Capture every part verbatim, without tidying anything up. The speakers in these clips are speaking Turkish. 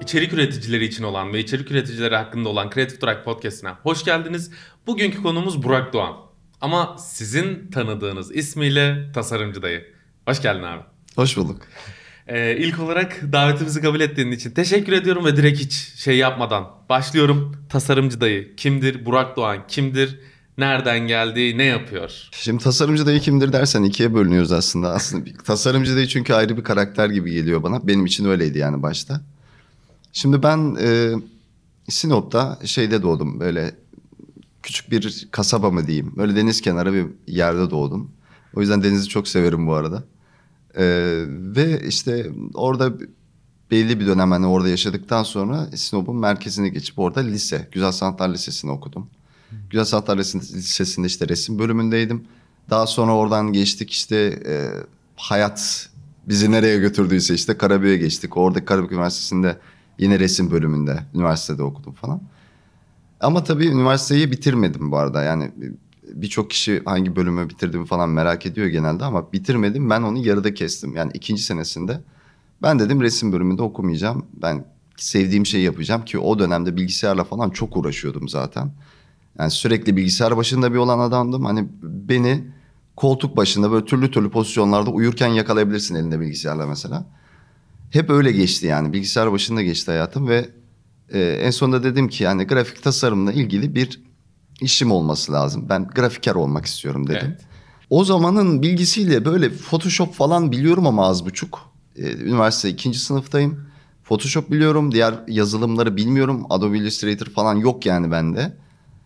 içerik üreticileri için olan ve içerik üreticileri hakkında olan Creative Track Podcast'ine hoş geldiniz. Bugünkü konumuz Burak Doğan. Ama sizin tanıdığınız ismiyle Tasarımcı Dayı. Hoş geldin abi. Hoş bulduk. Ee, ilk olarak davetimizi kabul ettiğin için teşekkür ediyorum ve direkt hiç şey yapmadan başlıyorum. Tasarımcı Dayı kimdir? Burak Doğan kimdir? Nereden geldi? Ne yapıyor? Şimdi tasarımcı dayı kimdir dersen ikiye bölünüyoruz aslında. Aslında bir, tasarımcı dayı çünkü ayrı bir karakter gibi geliyor bana. Benim için öyleydi yani başta. Şimdi ben e, Sinop'ta şeyde doğdum. Böyle küçük bir kasaba mı diyeyim. Böyle deniz kenarı bir yerde doğdum. O yüzden denizi çok severim bu arada. E, ve işte orada belli bir dönem hani orada yaşadıktan sonra Sinop'un merkezine geçip orada lise, Güzel Sanatlar Lisesi'ni okudum. Güzel Sanatlar Lisesi'nde işte resim bölümündeydim. Daha sonra oradan geçtik işte e, hayat bizi nereye götürdüyse işte Karabük'e geçtik. Orada Karabük Üniversitesi'nde yine resim bölümünde üniversitede okudum falan. Ama tabii üniversiteyi bitirmedim bu arada. Yani birçok kişi hangi bölümü bitirdiğimi falan merak ediyor genelde ama bitirmedim. Ben onu yarıda kestim. Yani ikinci senesinde ben dedim resim bölümünde okumayacağım. Ben sevdiğim şeyi yapacağım ki o dönemde bilgisayarla falan çok uğraşıyordum zaten. Yani sürekli bilgisayar başında bir olan adamdım. Hani beni koltuk başında böyle türlü türlü pozisyonlarda uyurken yakalayabilirsin elinde bilgisayarla mesela. Hep öyle geçti yani. Bilgisayar başında geçti hayatım ve e, en sonunda dedim ki yani grafik tasarımla ilgili bir işim olması lazım. Ben grafiker olmak istiyorum dedim. Evet. O zamanın bilgisiyle böyle Photoshop falan biliyorum ama az buçuk. E, üniversite ikinci sınıftayım. Photoshop biliyorum. Diğer yazılımları bilmiyorum. Adobe Illustrator falan yok yani bende.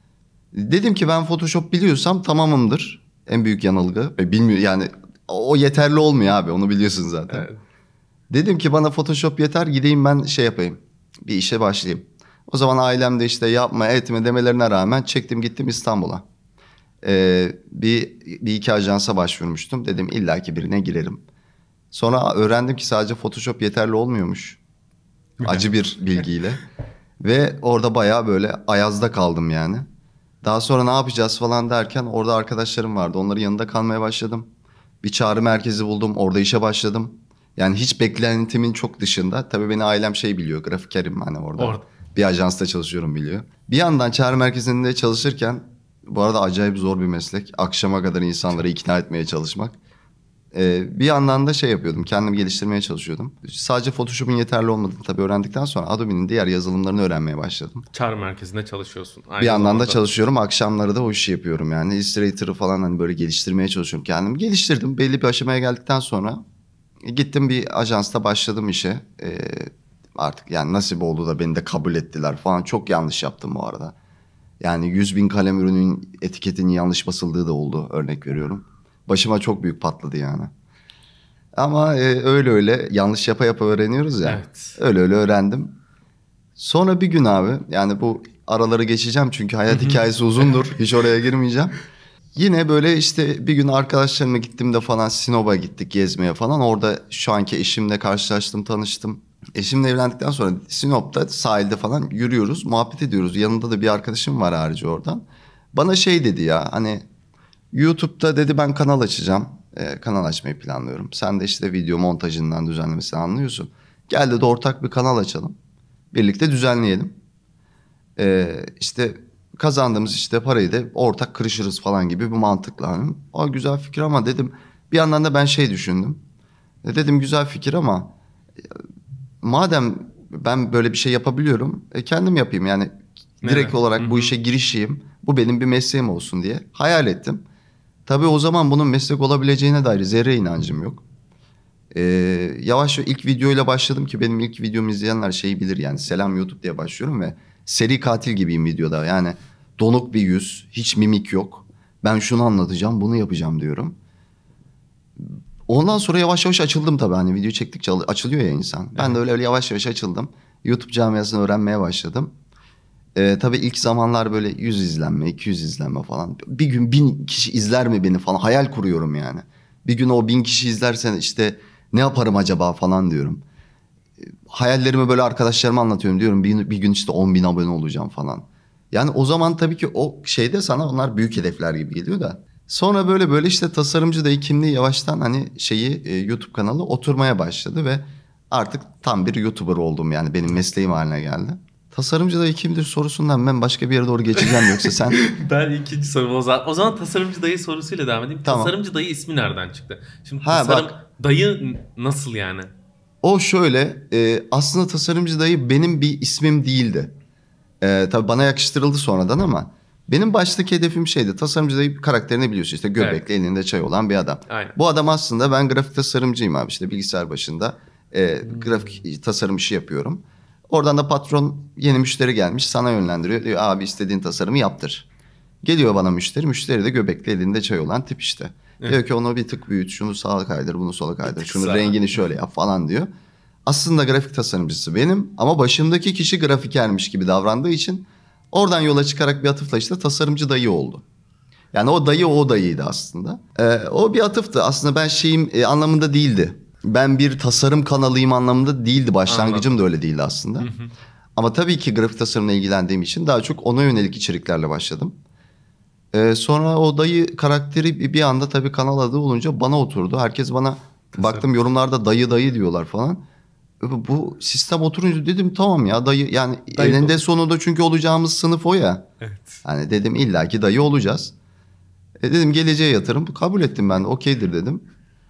Dedim ki ben Photoshop biliyorsam tamamımdır. En büyük yanılgı. Ve bilmiyor yani o yeterli olmuyor abi onu biliyorsun zaten. Evet. Dedim ki bana Photoshop yeter gideyim ben şey yapayım. Bir işe başlayayım. O zaman ailem de işte yapma etme demelerine rağmen çektim gittim İstanbul'a. Ee, bir, bir iki ajansa başvurmuştum. Dedim illaki birine girerim. Sonra öğrendim ki sadece Photoshop yeterli olmuyormuş. Acı bir bilgiyle. Ve orada bayağı böyle ayazda kaldım yani. Daha sonra ne yapacağız falan derken orada arkadaşlarım vardı. Onların yanında kalmaya başladım. Bir çağrı merkezi buldum. Orada işe başladım. Yani hiç beklentimin çok dışında. Tabii beni ailem şey biliyor. Grafikerim hani orada. Orada. Bir ajansta çalışıyorum biliyor. Bir yandan çağrı merkezinde çalışırken bu arada acayip zor bir meslek. Akşama kadar insanları ikna etmeye çalışmak. Ee, bir yandan da şey yapıyordum. Kendimi geliştirmeye çalışıyordum. Sadece Photoshop'un yeterli olmadığını tabii öğrendikten sonra Adobe'nin diğer yazılımlarını öğrenmeye başladım. Çağrı merkezinde çalışıyorsun. Aynı Bir yandan zamanda. da çalışıyorum. Akşamları da o işi yapıyorum yani. Illustrator'ı falan hani böyle geliştirmeye çalışıyorum. Kendimi geliştirdim. Belli bir aşamaya geldikten sonra gittim bir ajansta başladım işe. Ee, artık yani nasip oldu da beni de kabul ettiler falan. Çok yanlış yaptım bu arada. Yani yüz bin kalem ürünün etiketinin yanlış basıldığı da oldu örnek veriyorum. Başıma çok büyük patladı yani. Ama e, öyle öyle yanlış yapa yapa öğreniyoruz ya. Evet. Öyle öyle öğrendim. Sonra bir gün abi yani bu araları geçeceğim çünkü hayat hikayesi uzundur. Hiç oraya girmeyeceğim. Yine böyle işte bir gün arkadaşlarımla gittiğimde falan Sinop'a gittik gezmeye falan. Orada şu anki eşimle karşılaştım, tanıştım. Eşimle evlendikten sonra Sinop'ta sahilde falan yürüyoruz, muhabbet ediyoruz. Yanında da bir arkadaşım var harici oradan. Bana şey dedi ya hani YouTube'da dedi ben kanal açacağım. Ee, kanal açmayı planlıyorum. Sen de işte video montajından düzenlemesini anlıyorsun. Gel dedi ortak bir kanal açalım. Birlikte düzenleyelim. Ee, işte kazandığımız işte parayı da ortak kırışırız falan gibi bir mantıkla. Hani, o güzel fikir ama dedim bir yandan da ben şey düşündüm. E, dedim güzel fikir ama e, madem ben böyle bir şey yapabiliyorum e, kendim yapayım. Yani direkt Evet. olarak Hı bu hı. işe girişeyim. Bu benim bir mesleğim olsun diye hayal ettim. Tabii o zaman bunun meslek olabileceğine dair zerre inancım yok. Ee, yavaş yavaş ilk videoyla başladım ki benim ilk videomu izleyenler şeyi bilir yani selam YouTube diye başlıyorum ve seri katil gibiyim videoda yani donuk bir yüz hiç mimik yok ben şunu anlatacağım bunu yapacağım diyorum. Ondan sonra yavaş yavaş açıldım tabii hani video çektikçe açılıyor ya insan. Ben Evet. de öyle öyle yavaş yavaş açıldım. YouTube camiasını öğrenmeye başladım. Ee, tabii ilk zamanlar böyle yüz izlenme, iki yüz izlenme falan. Bir gün bin kişi izler mi beni falan hayal kuruyorum yani. Bir gün o bin kişi izlersen işte ne yaparım acaba falan diyorum. Ee, hayallerimi böyle arkadaşlarıma anlatıyorum diyorum. Bir, bir gün işte on bin abone olacağım falan. Yani o zaman tabii ki o şeyde sana onlar büyük hedefler gibi geliyor da. Sonra böyle böyle işte tasarımcı dayı kimliği yavaştan hani şeyi e, YouTube kanalı oturmaya başladı ve artık tam bir YouTuber oldum yani benim mesleğim haline geldi. Tasarımcı dayı kimdir sorusundan ben başka bir yere doğru geçeceğim yoksa sen... Ben ikinci sorum o zaman. O zaman tasarımcı dayı sorusuyla devam edeyim. Tamam. Tasarımcı dayı ismi nereden çıktı? Şimdi Ha, tasarım bak. dayı nasıl yani? O şöyle e, aslında tasarımcı dayı benim bir ismim değildi. E, tabii bana yakıştırıldı sonradan ama benim baştaki hedefim şeydi. Tasarımcı dayı karakterini biliyorsun işte göbekli Evet. elinde çay olan bir adam. Aynen. Bu adam aslında ben grafik tasarımcıyım abi işte bilgisayar başında e, Hmm. grafik tasarım işi yapıyorum. Oradan da patron yeni müşteri gelmiş sana yönlendiriyor. Diyor abi istediğin tasarımı yaptır. Geliyor bana müşteri. Müşteri de göbekli elinde çay olan tip işte. Evet. Diyor ki onu bir tık büyüt, şunu sağa kaydır, bunu sola kaydır, tık şunu sağa. rengini şöyle yap falan diyor. Aslında grafik tasarımcısı benim ama başımdaki kişi grafikermiş gibi davrandığı için oradan yola çıkarak bir atıfla işte tasarımcı dayı oldu. Yani o dayı o dayıydı aslında. Ee, o bir atıftı. Aslında ben şeyim e, anlamında değildi. Ben bir tasarım kanalıyım anlamında değildi. Başlangıcım da öyle değildi aslında. Ama tabii ki grafik tasarımla ilgilendiğim için daha çok ona yönelik içeriklerle başladım. Ee, sonra o dayı karakteri bir bir anda tabii kanal adı olunca bana oturdu. Herkes bana baktım yorumlarda dayı dayı diyorlar falan. Bu sistem oturunca dedim tamam ya dayı yani Dayı eninde ol- sonunda çünkü olacağımız sınıf o ya. Evet. Hani dedim illaki dayı olacağız. E dedim geleceğe yatırım kabul ettim ben de okeydir dedim.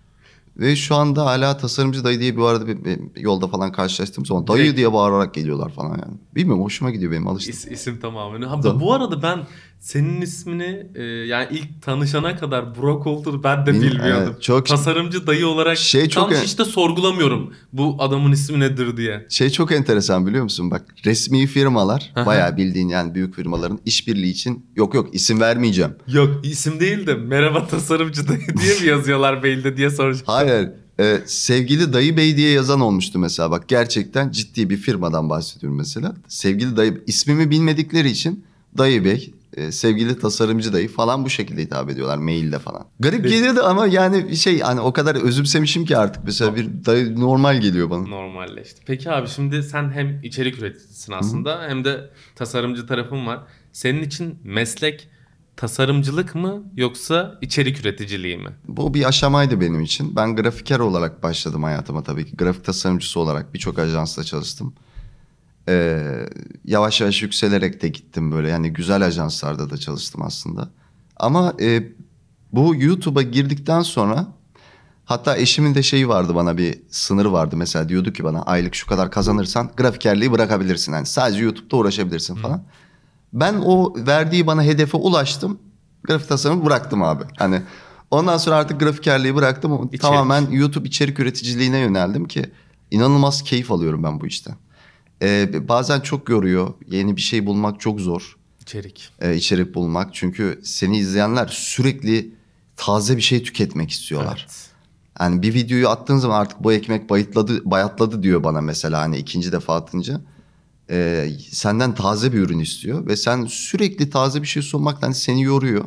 Ve şu anda hala tasarımcı dayı diye bir arada bir, bir yolda falan karşılaştığım zaman dayı Direkt. diye bağırarak geliyorlar falan yani. Bilmiyorum hoşuma gidiyor benim alıştım. İs, isim tamamen. Ha, Tamam. bu arada ben senin ismini e, yani ilk tanışana kadar Burak olduğunu ben de Bil- bilmiyordum. evet, çok- Tasarımcı dayı olarak Şey çok tam en- hiç de sorgulamıyorum bu adamın ismi nedir diye. Şey çok enteresan biliyor musun? Bak resmi firmalar Aha. bayağı bildiğin yani büyük firmaların işbirliği için yok yok isim vermeyeceğim. Yok isim değil de merhaba tasarımcı dayı diye mi yazıyorlar mailde diye soracağım. Hayır e, sevgili dayı bey diye yazan olmuştu mesela bak gerçekten ciddi bir firmadan bahsediyorum mesela. Sevgili dayı ismimi bilmedikleri için dayı bey e, sevgili tasarımcı dayı falan bu şekilde hitap ediyorlar mailde falan. Garip Peki. geliyordu ama yani bir şey hani o kadar özümsemişim ki artık mesela bir dayı normal geliyor bana. Normalleşti. Peki abi şimdi sen hem içerik üreticisin aslında hem de tasarımcı tarafın var. Senin için meslek tasarımcılık mı yoksa içerik üreticiliği mi? Bu bir aşamaydı benim için. Ben grafiker olarak başladım hayatıma tabii ki. Grafik tasarımcısı olarak birçok ajansla çalıştım. Ee, yavaş yavaş yükselerek de gittim böyle. Yani güzel ajanslarda da çalıştım aslında. Ama e, bu YouTube'a girdikten sonra hatta eşimin de şeyi vardı bana bir sınırı vardı. Mesela diyordu ki bana aylık şu kadar kazanırsan grafikerliği bırakabilirsin. Yani sadece YouTube'da uğraşabilirsin falan. Ben o verdiği bana hedefe ulaştım. Grafik tasarımı bıraktım abi. Hani ondan sonra artık grafikerliği bıraktım. İçerik. Tamamen YouTube içerik üreticiliğine yöneldim ki inanılmaz keyif alıyorum ben bu işten. Ee, bazen çok yoruyor. Yeni bir şey bulmak çok zor. İçerik. Ee, içerik bulmak. Çünkü seni izleyenler sürekli taze bir şey tüketmek istiyorlar. Evet. Yani bir videoyu attığın zaman artık bu ekmek bayatladı, bayatladı diyor bana mesela hani ikinci defa atınca. Ee, senden taze bir ürün istiyor ve sen sürekli taze bir şey sunmaktan seni yoruyor.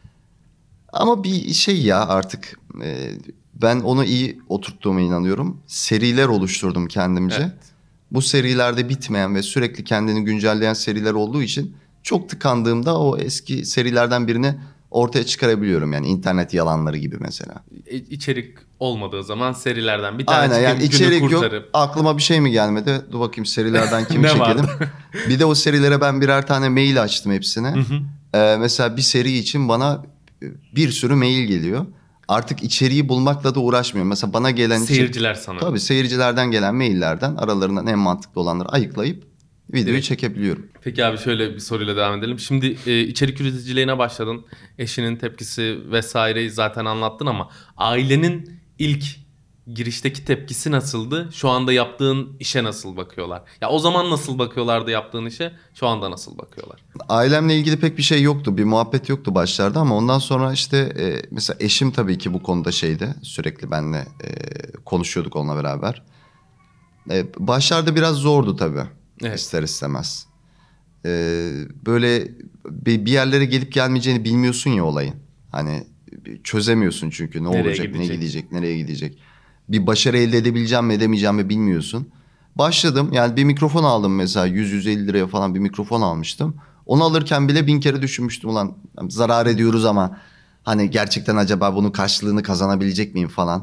Ama bir şey ya artık e, ben onu iyi oturttuğuma inanıyorum. Seriler oluşturdum kendimce. Evet. Bu serilerde bitmeyen ve sürekli kendini güncelleyen seriler olduğu için çok tıkandığımda o eski serilerden birini ortaya çıkarabiliyorum. Yani internet yalanları gibi mesela. İ- İçerik olmadığı zaman serilerden bir tane Aynen yani çıkıp günü içerik yok. kurtarıp. Aklıma bir şey mi gelmedi? Dur bakayım serilerden kimi Ne çekelim. vardı? Bir de o serilere ben birer tane mail açtım hepsine. Hı hı. Ee, mesela bir seri için bana bir sürü mail geliyor. Artık içeriği bulmakla da uğraşmıyorum. Mesela bana gelen için- Seyirciler sana. Tabii seyircilerden gelen maillerden aralarından en mantıklı olanları ayıklayıp videoyu Direkt. çekebiliyorum. Peki abi şöyle bir soruyla devam edelim. Şimdi e, içerik üreticiliğine başladın. Eşinin tepkisi vesaireyi zaten anlattın ama ailenin ilk girişteki tepkisi nasıldı? Şu anda yaptığın işe nasıl bakıyorlar? Ya o zaman nasıl bakıyorlardı yaptığın işe? Şu anda nasıl bakıyorlar? Ailemle ilgili pek bir şey yoktu. Bir muhabbet yoktu başlarda ama ondan sonra işte e, mesela eşim tabii ki bu konuda şeydi. Sürekli benimle e, konuşuyorduk onunla beraber. E, başlarda biraz zordu tabii. Evet. İster istemez. E, böyle bir bir yerlere gelip gelmeyeceğini bilmiyorsun ya olayın. Hani çözemiyorsun çünkü ne Nereye olacak, ne gidecek? gidecek, nereye gidecek. Bir başarı elde edebileceğim mi, edemeyeceğim mi bilmiyorsun. Başladım yani bir mikrofon aldım mesela yüz yüz elli liraya falan bir mikrofon almıştım. Onu alırken bile bin kere düşünmüştüm ulan zarar ediyoruz ama hani gerçekten acaba bunun karşılığını kazanabilecek miyim falan.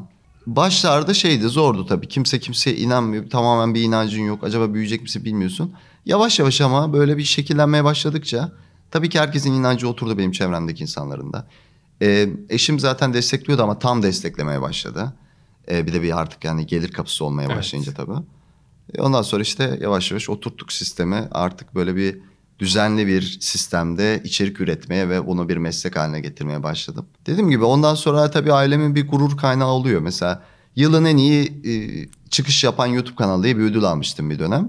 başlarda şeydi, zordu tabii. Kimse kimseye inanmıyor. Tamamen bir inancın yok. Acaba büyüyecek misin bilmiyorsun. Yavaş yavaş ama böyle bir şekillenmeye başladıkça tabii ki herkesin inancı oturdu benim çevremdeki insanların da. Ee, eşim zaten destekliyordu ama tam desteklemeye başladı. Ee, bir de bir artık yani gelir kapısı olmaya Evet. başlayınca tabii. E ondan sonra işte yavaş yavaş oturttuk sistemi. Artık böyle bir düzenli bir sistemde içerik üretmeye ve bunu bir meslek haline getirmeye başladım. Dediğim gibi ondan sonra tabii ailemin bir gurur kaynağı oluyor. Mesela yılın en iyi e, çıkış yapan YouTube kanalı diye bir ödül almıştım bir dönem.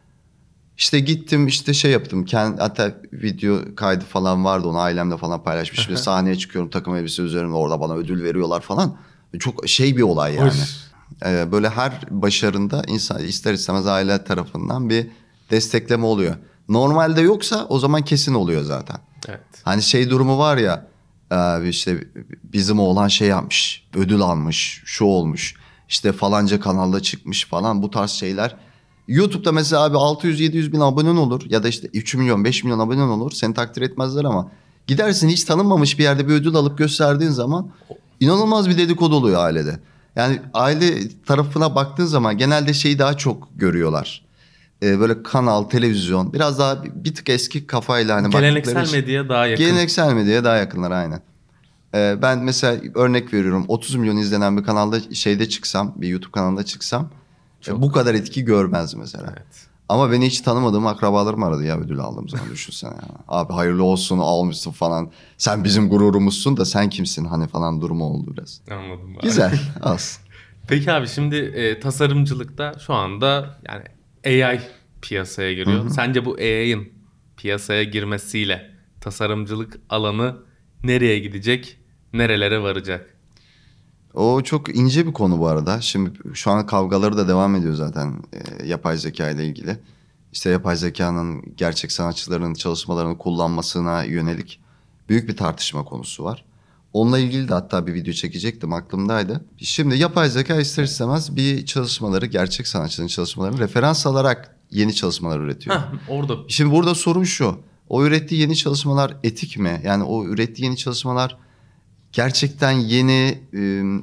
İşte gittim işte şey yaptım. Kendi, hatta video kaydı falan vardı, onu ailemle falan paylaşmışım. İşte sahneye çıkıyorum takım elbise üzerimde, orada bana ödül veriyorlar falan. Çok şey bir olay yani. Hoş. Ee, böyle her başarında insan ister istemez aile tarafından bir destekleme oluyor. Normalde yoksa o zaman kesin oluyor zaten. Evet. Hani şey durumu var ya, e, işte bizim oğlan şey yapmış, ödül almış, şu olmuş, işte falanca kanalda çıkmış falan, bu tarz şeyler. YouTube'da mesela abi altı yüz yedi yüz bin abonen olur ya da işte üç milyon beş milyon abonen olur, seni takdir etmezler ama gidersin hiç tanınmamış bir yerde bir ödül alıp gösterdiğin zaman inanılmaz bir dedikodu oluyor ailede. Yani aile tarafına baktığın zaman genelde şeyi daha çok görüyorlar. Ee, böyle kanal, televizyon, biraz daha bir, bir tık eski kafayla hani baktıkları Geleneksel için- medyaya daha yakın. Geleneksel medyaya daha yakınlar aynen. Ee, ben mesela örnek veriyorum, otuz milyon izlenen bir kanalda şeyde çıksam, bir YouTube kanalında çıksam e, bu kadar etki görmez mesela. Evet. Ama beni hiç tanımadığım akrabalarım aradı ya ödül aldığım zaman, düşünsene ya. Abi hayırlı olsun, almışsın falan. Sen bizim gururumuzsun da sen kimsin hani falan durumu oldu biraz. Anladım. abi. Güzel az. Peki abi şimdi e, tasarımcılıkta şu anda yani A I piyasaya giriyor. Sence bu A I'ın piyasaya girmesiyle tasarımcılık alanı nereye gidecek, nerelere varacak? O çok ince bir konu bu arada. Şimdi şu an kavgaları da devam ediyor zaten e, yapay zeka ile ilgili. İşte yapay zekanın gerçek sanatçıların çalışmalarını kullanmasına yönelik büyük bir tartışma konusu var. Onunla ilgili de hatta bir video çekecektim, aklımdaydı. Şimdi yapay zeka ister istemez bir çalışmaları, gerçek sanatçının çalışmalarını referans alarak yeni çalışmalar üretiyor. Hah, orada Şimdi burada sorun şu. O ürettiği yeni çalışmalar etik mi? Yani o ürettiği yeni çalışmalar gerçekten yeni e,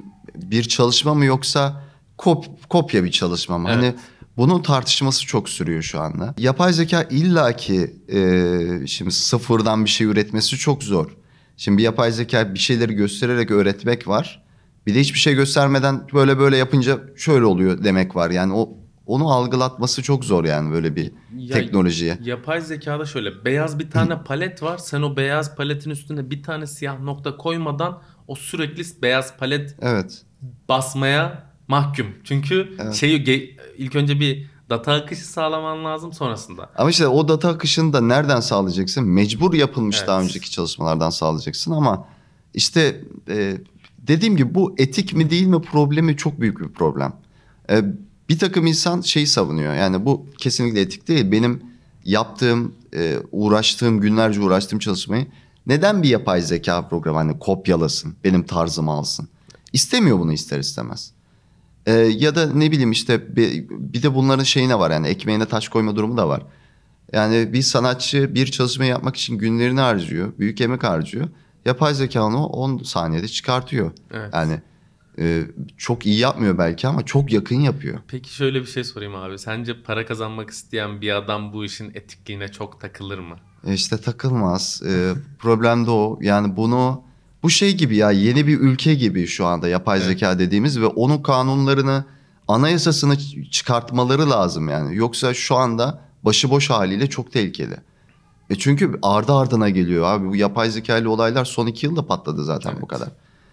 bir çalışma mı yoksa kop, kopya bir çalışma mı? Evet. Hani bunun tartışması çok sürüyor şu anda. Yapay zeka illaki e, şimdi sıfırdan bir şey üretmesi çok zor. Şimdi bir yapay zeka bir şeyleri göstererek öğretmek var. Bir de hiçbir şey göstermeden böyle böyle yapınca şöyle oluyor demek var. Yani o onu algılatması çok zor yani böyle bir Ya- teknolojiye. yapay zekada şöyle beyaz bir tane palet var. Sen o beyaz paletin üstüne bir tane siyah nokta koymadan o sürekli beyaz palet Evet. basmaya mahkum. Çünkü Evet. şeyi ge- ilk önce bir data akışı sağlaman lazım sonrasında. Ama işte o data akışını da nereden sağlayacaksın? Mecbur yapılmış Evet. daha önceki çalışmalardan sağlayacaksın ama işte e, dediğim gibi bu etik mi değil mi problemi çok büyük bir problem. E, bir takım insan şeyi savunuyor, yani bu kesinlikle etik değil. Benim yaptığım, e, uğraştığım, günlerce uğraştığım çalışmayı neden bir yapay zeka programı hani kopyalasın, benim tarzımı alsın? İstemiyor bunu ister istemez. Ee, ya da ne bileyim işte bir, bir de bunların şeyine var, yani ekmeğine taş koyma durumu da var. Yani bir sanatçı bir çalışmayı yapmak için günlerini harcıyor, büyük emek harcıyor. Yapay zeka onu on saniyede çıkartıyor. Evet. Yani e, çok iyi yapmıyor belki ama çok yakın yapıyor. Peki şöyle bir şey sorayım abi. Sence para kazanmak isteyen bir adam bu işin etikliğine çok takılır mı? E işte takılmaz. E, problem de o. Yani bunu bu şey gibi ya, yeni bir ülke gibi şu anda yapay Evet. zeka dediğimiz ve onun kanunlarını, anayasasını ç- çıkartmaları lazım yani. Yoksa şu anda başıboş haliyle çok tehlikeli. E çünkü ardı ardına geliyor abi. Bu yapay zeka ile olaylar son iki yılda patladı zaten Evet. bu kadar.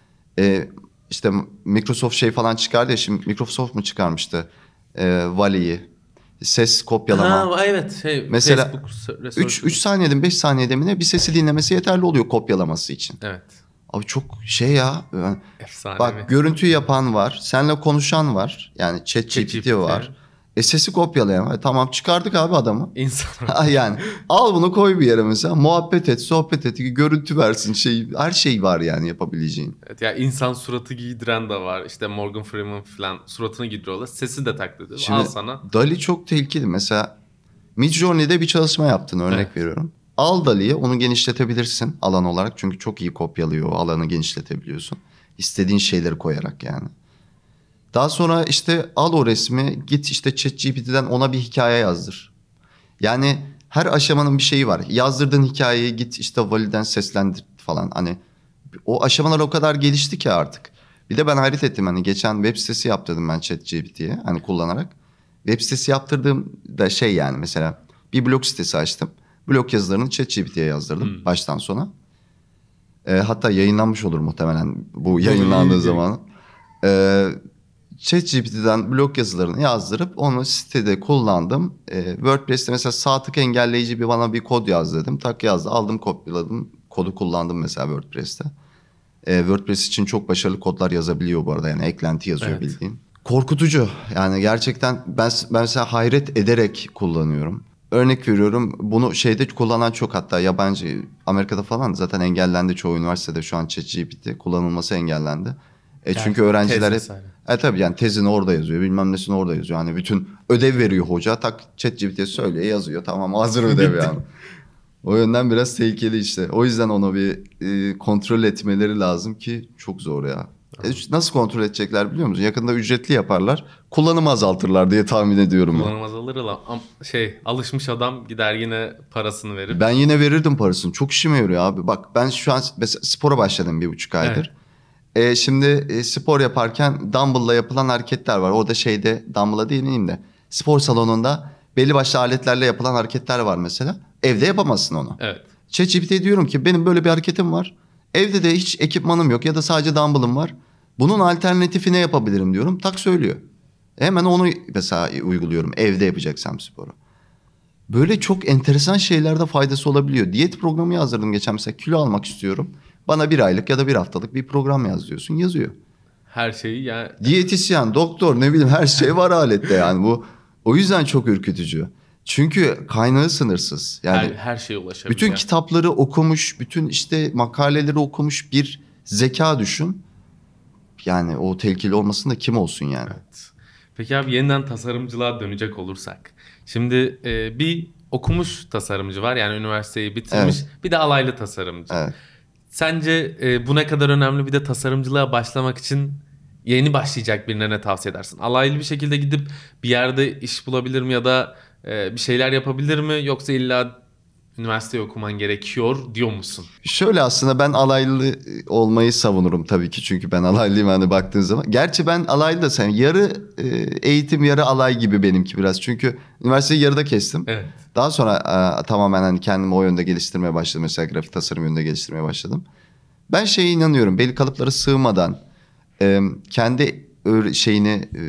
E, işte Microsoft şey falan çıkardı ya, şimdi Microsoft mu çıkarmıştı? E, Valley'i. Ses kopyalama. Ha, evet. Şey, Mesela Facebook research- üç üç saniyede mi beş saniyede mi ne bir sesi dinlemesi yeterli oluyor kopyalaması için. Evet. Abi çok şey ya. yani Efsane bak mi? görüntü yapan var. Seninle konuşan var. Yani ChatGPT ChatGPT. var. E sesi kopyalayan var. E, tamam çıkardık abi adamı. İnsan. Yani al bunu koy bir yere mesela. Muhabbet et, sohbet et, görüntü versin. Şey, her şey var yani yapabileceğin. Evet, ya insan suratı giydiren de var. İşte Morgan Freeman falan suratını giydiriyorlar. Sesi de taklit ediyor. Şimdi Al sana. Dali çok tehlikeli. Mesela Midjourney'de bir çalışma yaptın, örnek Evet. veriyorum. Al Dali'yi, onu genişletebilirsin alan olarak. Çünkü çok iyi kopyalıyor, o alanı genişletebiliyorsun. İstediğin şeyleri koyarak yani. Daha sonra işte al o resmi, git işte ChatGPT'den ona bir hikaye yazdır. Yani her aşamanın bir şeyi var. Yazdırdığın hikayeyi git işte validen seslendir falan. Hani o aşamalar o kadar gelişti ki artık. Bir de ben hayret ettim, hani geçen web sitesi yaptırdım ben ChatGPT'ye hani kullanarak. Web sitesi yaptırdığım da şey, yani mesela bir blog sitesi açtım. Blog yazılarını ChatGPT'ye yazdırdım hmm. baştan sona. E, hatta yayınlanmış olur muhtemelen bu yayınlandığı zaman. E, ChatGPT'den blog yazılarını yazdırıp onu sitede kullandım. E, WordPress'te mesela sağ tık engelleyici bir bana bir kod yaz dedim. Tak yazdı, aldım, kopyaladım. Kodu kullandım mesela WordPress'te. E, WordPress için çok başarılı kodlar yazabiliyor bu arada. Yani eklenti yazıyor, evet, bildiğin. Korkutucu. Yani gerçekten ben, ben mesela hayret ederek kullanıyorum. Örnek veriyorum, bunu şeyde kullanan çok, hatta yabancı, Amerika'da falan zaten engellendi çoğu üniversitede şu an ChatGPT kullanılması engellendi. E yani çünkü öğrenciler hep e tabii yani tezini orada yazıyor, bilmem nesini orada yazıyor. Hani bütün ödev veriyor hoca, tak ChatGPT'ye söylüyor, yazıyor, tamam hazır ödev yani. O yönden biraz tehlikeli işte. O yüzden onu bir e, kontrol etmeleri lazım ki çok zor ya. E, nasıl kontrol edecekler biliyor musun? Yakında ücretli yaparlar. Kullanımı azaltırlar diye tahmin ediyorum. Kullanım azalır ama şey, alışmış adam gider yine parasını verir. Ben yine verirdim parasını. Çok işime yarıyor abi. Bak ben şu an mesela spora başladım bir buçuk aydır. Evet. E, şimdi e, spor yaparken dumbbell'la yapılan hareketler var. Orada şeyde dumbbell'la değil miyim de spor salonunda belli başlı aletlerle yapılan hareketler var mesela. Evde yapamazsın onu. Evet. ChatGPT'ye diyorum ki benim böyle bir hareketim var. Evde de hiç ekipmanım yok ya da sadece dumbbell'ım var. Bunun alternatifi ne yapabilirim diyorum. Tak söylüyor. Hemen onu mesela uyguluyorum evde yapacaksam sporu. Böyle çok enteresan şeylerde faydası olabiliyor. Diyet programı yazdırdım geçen, mesela kilo almak istiyorum. Bana bir aylık ya da bir haftalık bir program yaz diyorsun, yazıyor. Her şeyi yani. Diyetisyen, doktor, ne bileyim her şey var alette yani bu. O yüzden çok ürkütücü. Çünkü kaynağı sınırsız. Yani her, her şeye ulaşabiliyor. Bütün kitapları okumuş, bütün işte makaleleri okumuş bir zeka düşün. Yani o tehlikeli olmasın da kim olsun yani. Evet. Peki abi, yeniden tasarımcılığa dönecek olursak. Şimdi e, bir okumuş tasarımcı var, yani üniversiteyi bitirmiş. Evet. Bir de alaylı tasarımcı. Evet. Sence e, bu ne kadar önemli? Bir de tasarımcılığa başlamak için yeni başlayacak birine ne tavsiye edersin? Alaylı bir şekilde gidip bir yerde iş bulabilir mi ya da e, bir şeyler yapabilir mi? Yoksa illa üniversiteyi okuman gerekiyor diyor musun? Şöyle, aslında ben alaylı olmayı savunurum tabii ki. Çünkü ben alaylıyım hani baktığın zaman. Gerçi ben alaylı da sen yarı eğitim yarı alay gibi benimki biraz. Çünkü üniversiteyi yarıda kestim. Evet. Daha sonra a, tamamen hani kendimi o yönde geliştirmeye başladım. Mesela grafik tasarım yönünde geliştirmeye başladım. Ben şeye inanıyorum. Belli kalıplara sığmadan e, kendi şeyini e,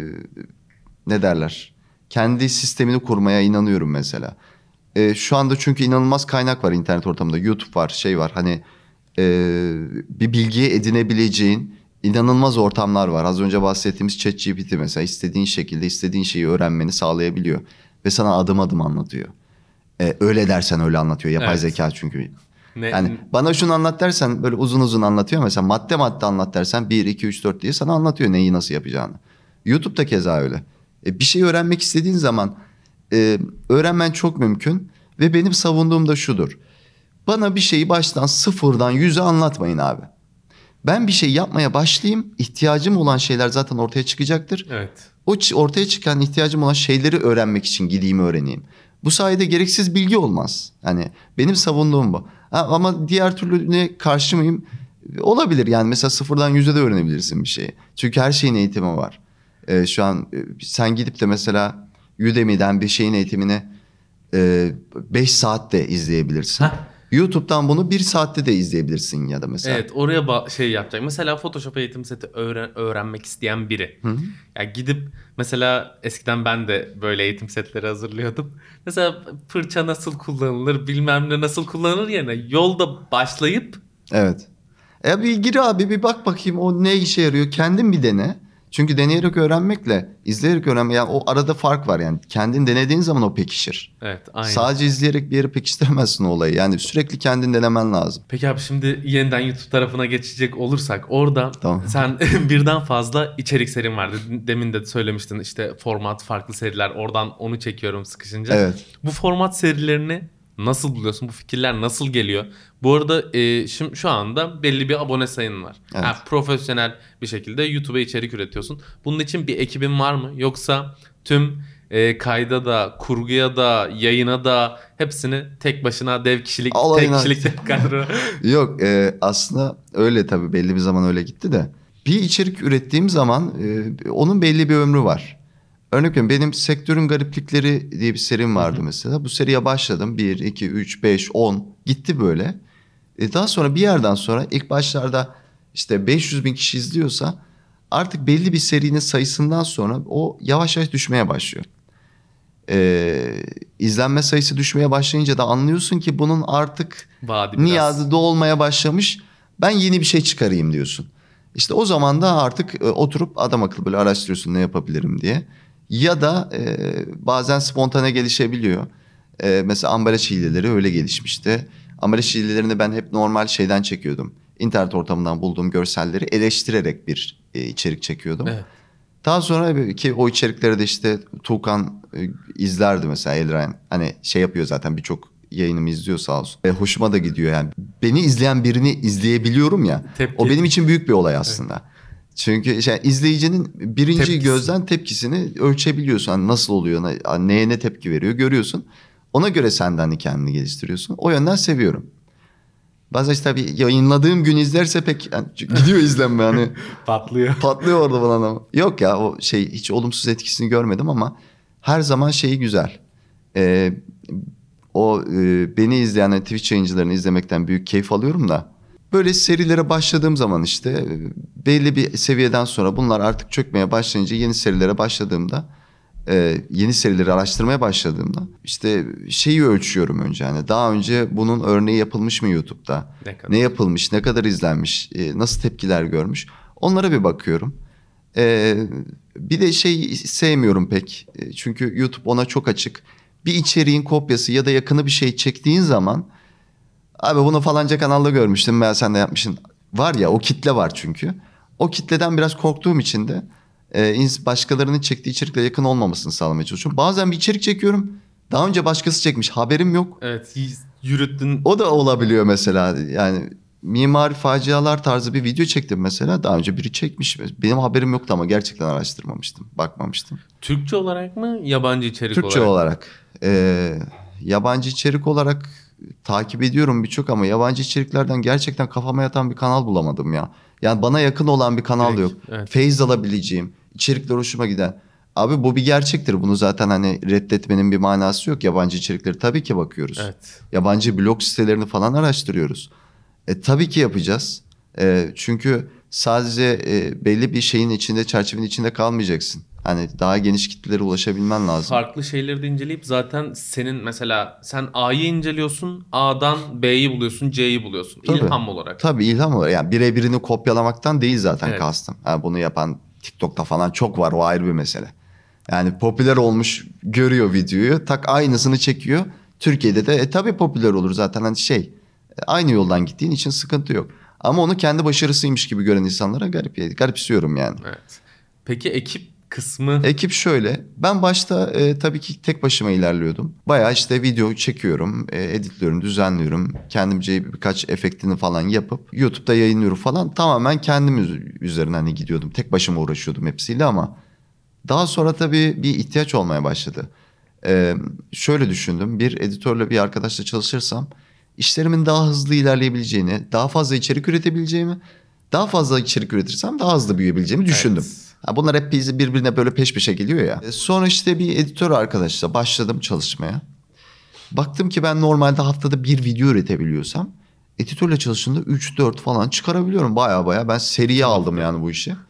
ne derler? Kendi sistemini kurmaya inanıyorum mesela. E, şu anda çünkü inanılmaz kaynak var internet ortamında. YouTube var, şey var. Hani e, bir bilgiye edinebileceğin inanılmaz ortamlar var. Az önce bahsettiğimiz ChatGPT mesela istediğin şekilde istediğin şeyi öğrenmeni sağlayabiliyor. Ve sana adım adım anlatıyor. E, öyle dersen öyle anlatıyor. Yapay evet. zeka çünkü. Ne? Yani bana şunu anlat dersen böyle uzun uzun anlatıyor. Mesela madde madde anlat dersen bir, iki, üç, dört diye sana anlatıyor neyi nasıl yapacağını. YouTube'da keza öyle. E, bir şey öğrenmek istediğin zaman Ee, öğrenmen çok mümkün ve benim savunduğum da şudur. Bana bir şeyi baştan sıfırdan yüze anlatmayın abi. Ben bir şey yapmaya başlayayım, ihtiyacım olan şeyler zaten ortaya çıkacaktır. Evet. O ortaya çıkan ihtiyacım olan şeyleri öğrenmek için gideyim öğreneyim. Bu sayede gereksiz bilgi olmaz. Yani benim savunduğum bu. Ha, ama diğer türlü ne karşı mıyım? Olabilir yani, mesela sıfırdan yüze de öğrenebilirsin bir şeyi. Çünkü her şeyin eğitimi var. Ee, şu an sen gidip de mesela Udemy'den bir şeyin eğitimini beş saatte izleyebilirsin. Heh. YouTube'dan bunu bir saatte de izleyebilirsin ya da mesela. Evet, oraya ba- şey yapacak. Mesela Photoshop eğitim seti öğren- öğrenmek isteyen biri. Hı hı. Ya gidip mesela eskiden ben de böyle eğitim setleri hazırlıyordum. Mesela fırça nasıl kullanılır, bilmem ne nasıl kullanılır yerine yolda başlayıp. Evet. E bir gir abi, bir bak bakayım o ne işe yarıyor. Kendin bir dene. Çünkü deneyerek öğrenmekle izleyerek öğrenmek, yani o arada fark var yani. Kendin denediğin zaman o pekişir. Evet, aynen. Sadece izleyerek bir yere pekiştiremezsin o olayı. Yani sürekli kendin denemen lazım. Peki abi, şimdi yeniden YouTube tarafına geçecek olursak orada tamam. Sen birden fazla içerik serin vardı. Demin de söylemiştin işte format farklı seriler, oradan onu çekiyorum sıkışınca. Evet. Bu format serilerini Nasıl buluyorsun? Bu fikirler nasıl geliyor? Bu arada e, şimdi şu anda belli bir abone sayın var. Evet. Yani profesyonel bir şekilde YouTube'a içerik üretiyorsun. Bunun için bir ekibin var mı? Yoksa tüm e, kayda da, kurguya da, yayına da hepsini tek başına dev kişilik, Alayına. tek kişilik tek kadro. Yok e, aslında öyle tabii belli bir zaman öyle gitti de. Bir içerik ürettiğim zaman e, onun belli bir ömrü var. Örnek veriyorum benim Sektörün Gariplikleri diye bir serim vardı hı hı. mesela. Bu seriye başladım. bir, iki, üç, beş, on gitti böyle. E daha sonra bir yerden sonra ilk başlarda işte beş yüz bin kişi izliyorsa artık belli bir serinin sayısından sonra o yavaş yavaş düşmeye başlıyor. Ee, izlenme sayısı düşmeye başlayınca da anlıyorsun ki bunun artık niyazı dolmaya başlamış. Ben yeni bir şey çıkarayım diyorsun. İşte o zaman da artık e, oturup adam akıllı böyle araştırıyorsun ne yapabilirim diye. Ya da e, bazen spontane gelişebiliyor. E, mesela ambalaj hileleri öyle gelişmişti. Ambalaj hilelerini ben hep normal şeyden çekiyordum. İnternet ortamından bulduğum görselleri eleştirerek bir e, içerik çekiyordum. Evet. Daha sonra ki o içerikleri de işte Tuğkan e, izlerdi mesela Elren. Hani şey yapıyor zaten birçok yayınımı izliyor sağ olsun. E, hoşuma da gidiyor yani. Beni izleyen birini izleyebiliyorum ya. Tepki. O benim için büyük bir olay aslında. Evet. Çünkü işte izleyicinin birinci Tepkisi. gözden tepkisini ölçebiliyorsun. Hani nasıl oluyor, neye ne tepki veriyor görüyorsun. Ona göre sen de hani kendini geliştiriyorsun. O yönden seviyorum. Bazen işte tabii yayınladığım gün izlerse pek yani gidiyor izlenme hani. Patlıyor. Patlıyor orada falan ama. Yok ya o şey hiç olumsuz etkisini görmedim ama her zaman şeyi güzel. Ee, o e, beni izleyen Twitch yayıncılarını izlemekten büyük keyif alıyorum da. Böyle serilere başladığım zaman işte belli bir seviyeden sonra bunlar artık çökmeye başlayınca yeni serilere başladığımda Ee, yeni serileri araştırmaya başladığımda işte şeyi ölçüyorum önce yani daha önce bunun örneği yapılmış mı YouTube'da ne, ne yapılmış ne kadar izlenmiş e, nasıl tepkiler görmüş onlara bir bakıyorum. Ee, bir de şey sevmiyorum pek e, çünkü YouTube ona çok açık bir içeriğin kopyası ya da yakını bir şey çektiğin zaman abi bunu falanca kanalda görmüştüm ben sen de yapmışsın var ya o kitle var çünkü o kitleden biraz korktuğum için de başkalarının çektiği içerikle yakın olmamasını sağlamaya çalışıyorum. Bazen bir içerik çekiyorum. Daha önce başkası çekmiş. Haberim yok. Evet, yürüttün. O da olabiliyor mesela. Yani mimari facialar tarzı bir video çektim mesela. Daha önce biri çekmiş. Benim haberim yoktu ama gerçekten araştırmamıştım. Bakmamıştım. Türkçe olarak mı? Yabancı içerik Türkçe olarak? olarak. Ee, yabancı içerik olarak takip ediyorum birçok ama yabancı içeriklerden gerçekten kafama yatan bir kanal bulamadım ya. Yani bana yakın olan bir kanal Direkt, yok. Evet. Feyz alabileceğim, içerikler hoşuma giden. Abi bu bir gerçektir. Bunu zaten hani reddetmenin bir manası yok. Yabancı içerikleri tabii ki bakıyoruz. Evet. Yabancı blog sitelerini falan araştırıyoruz. E tabii ki yapacağız. E, çünkü sadece e, belli bir şeyin içinde, çerçevenin içinde kalmayacaksın. Hani daha geniş kitlelere ulaşabilmen lazım. Farklı şeyleri de inceleyip zaten senin mesela sen A'yı inceliyorsun, A'dan B'yi buluyorsun, C'yi buluyorsun. Tabii, İlham olarak. Tabii ilham olarak. Yani birebirini kopyalamaktan değil zaten evet. kastım. Yani bunu yapan TikTok'ta falan çok var, o ayrı bir mesele. Yani popüler olmuş, görüyor videoyu, tak aynısını çekiyor. Türkiye'de de e, tabii popüler olur zaten hani şey. Aynı yoldan gittiğin için sıkıntı yok. Ama onu kendi başarısıymış gibi gören insanlara garip garipsiyorum yani. Evet. Peki ekip kısmı? Ekip şöyle. Ben başta e, tabii ki tek başıma ilerliyordum. Bayağı işte video çekiyorum, e, editliyorum, düzenliyorum. Kendimce birkaç efektini falan yapıp YouTube'da yayınlıyorum falan. Tamamen kendim üzerine hani gidiyordum. Tek başıma uğraşıyordum hepsiyle ama daha sonra tabii bir ihtiyaç olmaya başladı. E, şöyle düşündüm. Bir editörle bir arkadaşla çalışırsam işlerimin daha hızlı ilerleyebileceğini, daha fazla içerik üretebileceğimi, daha fazla içerik üretirsem daha hızlı büyüyebileceğimi düşündüm. Evet. Bunlar hep birbirine böyle peş peşe geliyor ya. Sonra işte bir editör arkadaşla başladım çalışmaya. Baktım ki ben normalde haftada bir video üretebiliyorsam editörle çalıştığımda üç dört falan çıkarabiliyorum. Baya baya ben seriye aldım yani bu işi.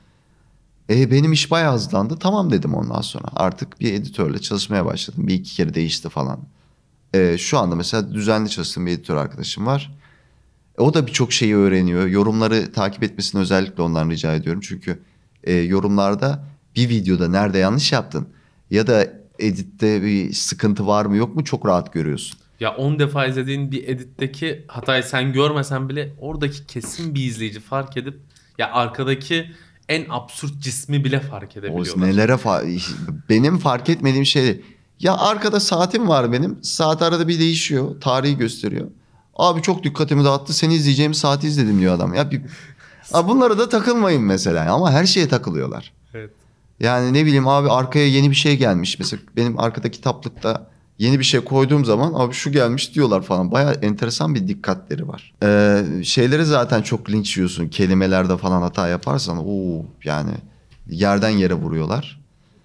E benim iş bayağı hızlandı. Tamam dedim ondan sonra. Artık bir editörle çalışmaya başladım. Bir iki kere değişti falan. E, şu anda mesela düzenli çalıştığım bir editör arkadaşım var. E, o da birçok şeyi öğreniyor. Yorumları takip etmesini özellikle ondan rica ediyorum. Çünkü e, yorumlarda bir videoda nerede yanlış yaptın ya da editte bir sıkıntı var mı yok mu çok rahat görüyorsun. Ya on defa izlediğin bir editteki hatayı sen görmesen bile oradaki kesin bir izleyici fark edip ya arkadaki en absürt cismi bile fark edebiliyorlar. O nelere fa- benim fark etmediğim şey Ya arkada saatim var benim. Saat arada bir değişiyor. Tarihi gösteriyor. Abi çok dikkatimi dağıttı. Seni izleyeceğim saati izledim diyor adam. Ya bir... Abi bunlara da takılmayın mesela. Ama her şeye takılıyorlar. Evet. Yani ne bileyim abi arkaya yeni bir şey gelmiş. Mesela benim arkada kitaplıkta yeni bir şey koyduğum zaman abi şu gelmiş diyorlar falan. Bayağı enteresan bir dikkatleri var. Ee, şeyleri zaten çok linç yiyorsun. Kelimelerde falan hata yaparsan ooo yani yerden yere vuruyorlar.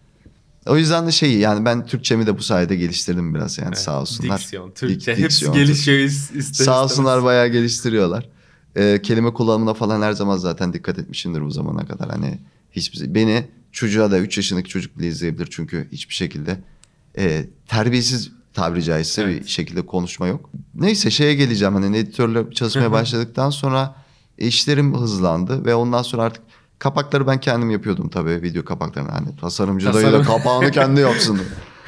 O yüzden de şey yani ben Türkçemi de bu sayede geliştirdim biraz yani evet, sağ olsunlar. Diksiyon, Türkçe Dik, hepsi diksiyon, gelişiyor ister sağ olsunlar bayağı geliştiriyorlar. Ee, kelime kullanımına falan her zaman zaten dikkat etmişimdir bu zamana kadar. Hani hiçbir beni çocuğa da üç yaşındaki çocuk bile izleyebilir çünkü hiçbir şekilde e, terbiyesiz tabiri caizse evet, bir şekilde konuşma yok. Neyse şeye geleceğim hani editörle çalışmaya başladıktan sonra işlerim hızlandı ve ondan sonra artık kapakları ben kendim yapıyordum tabii video kapaklarını. Hani tasarımcı dayı da kapağını kendi yapsın.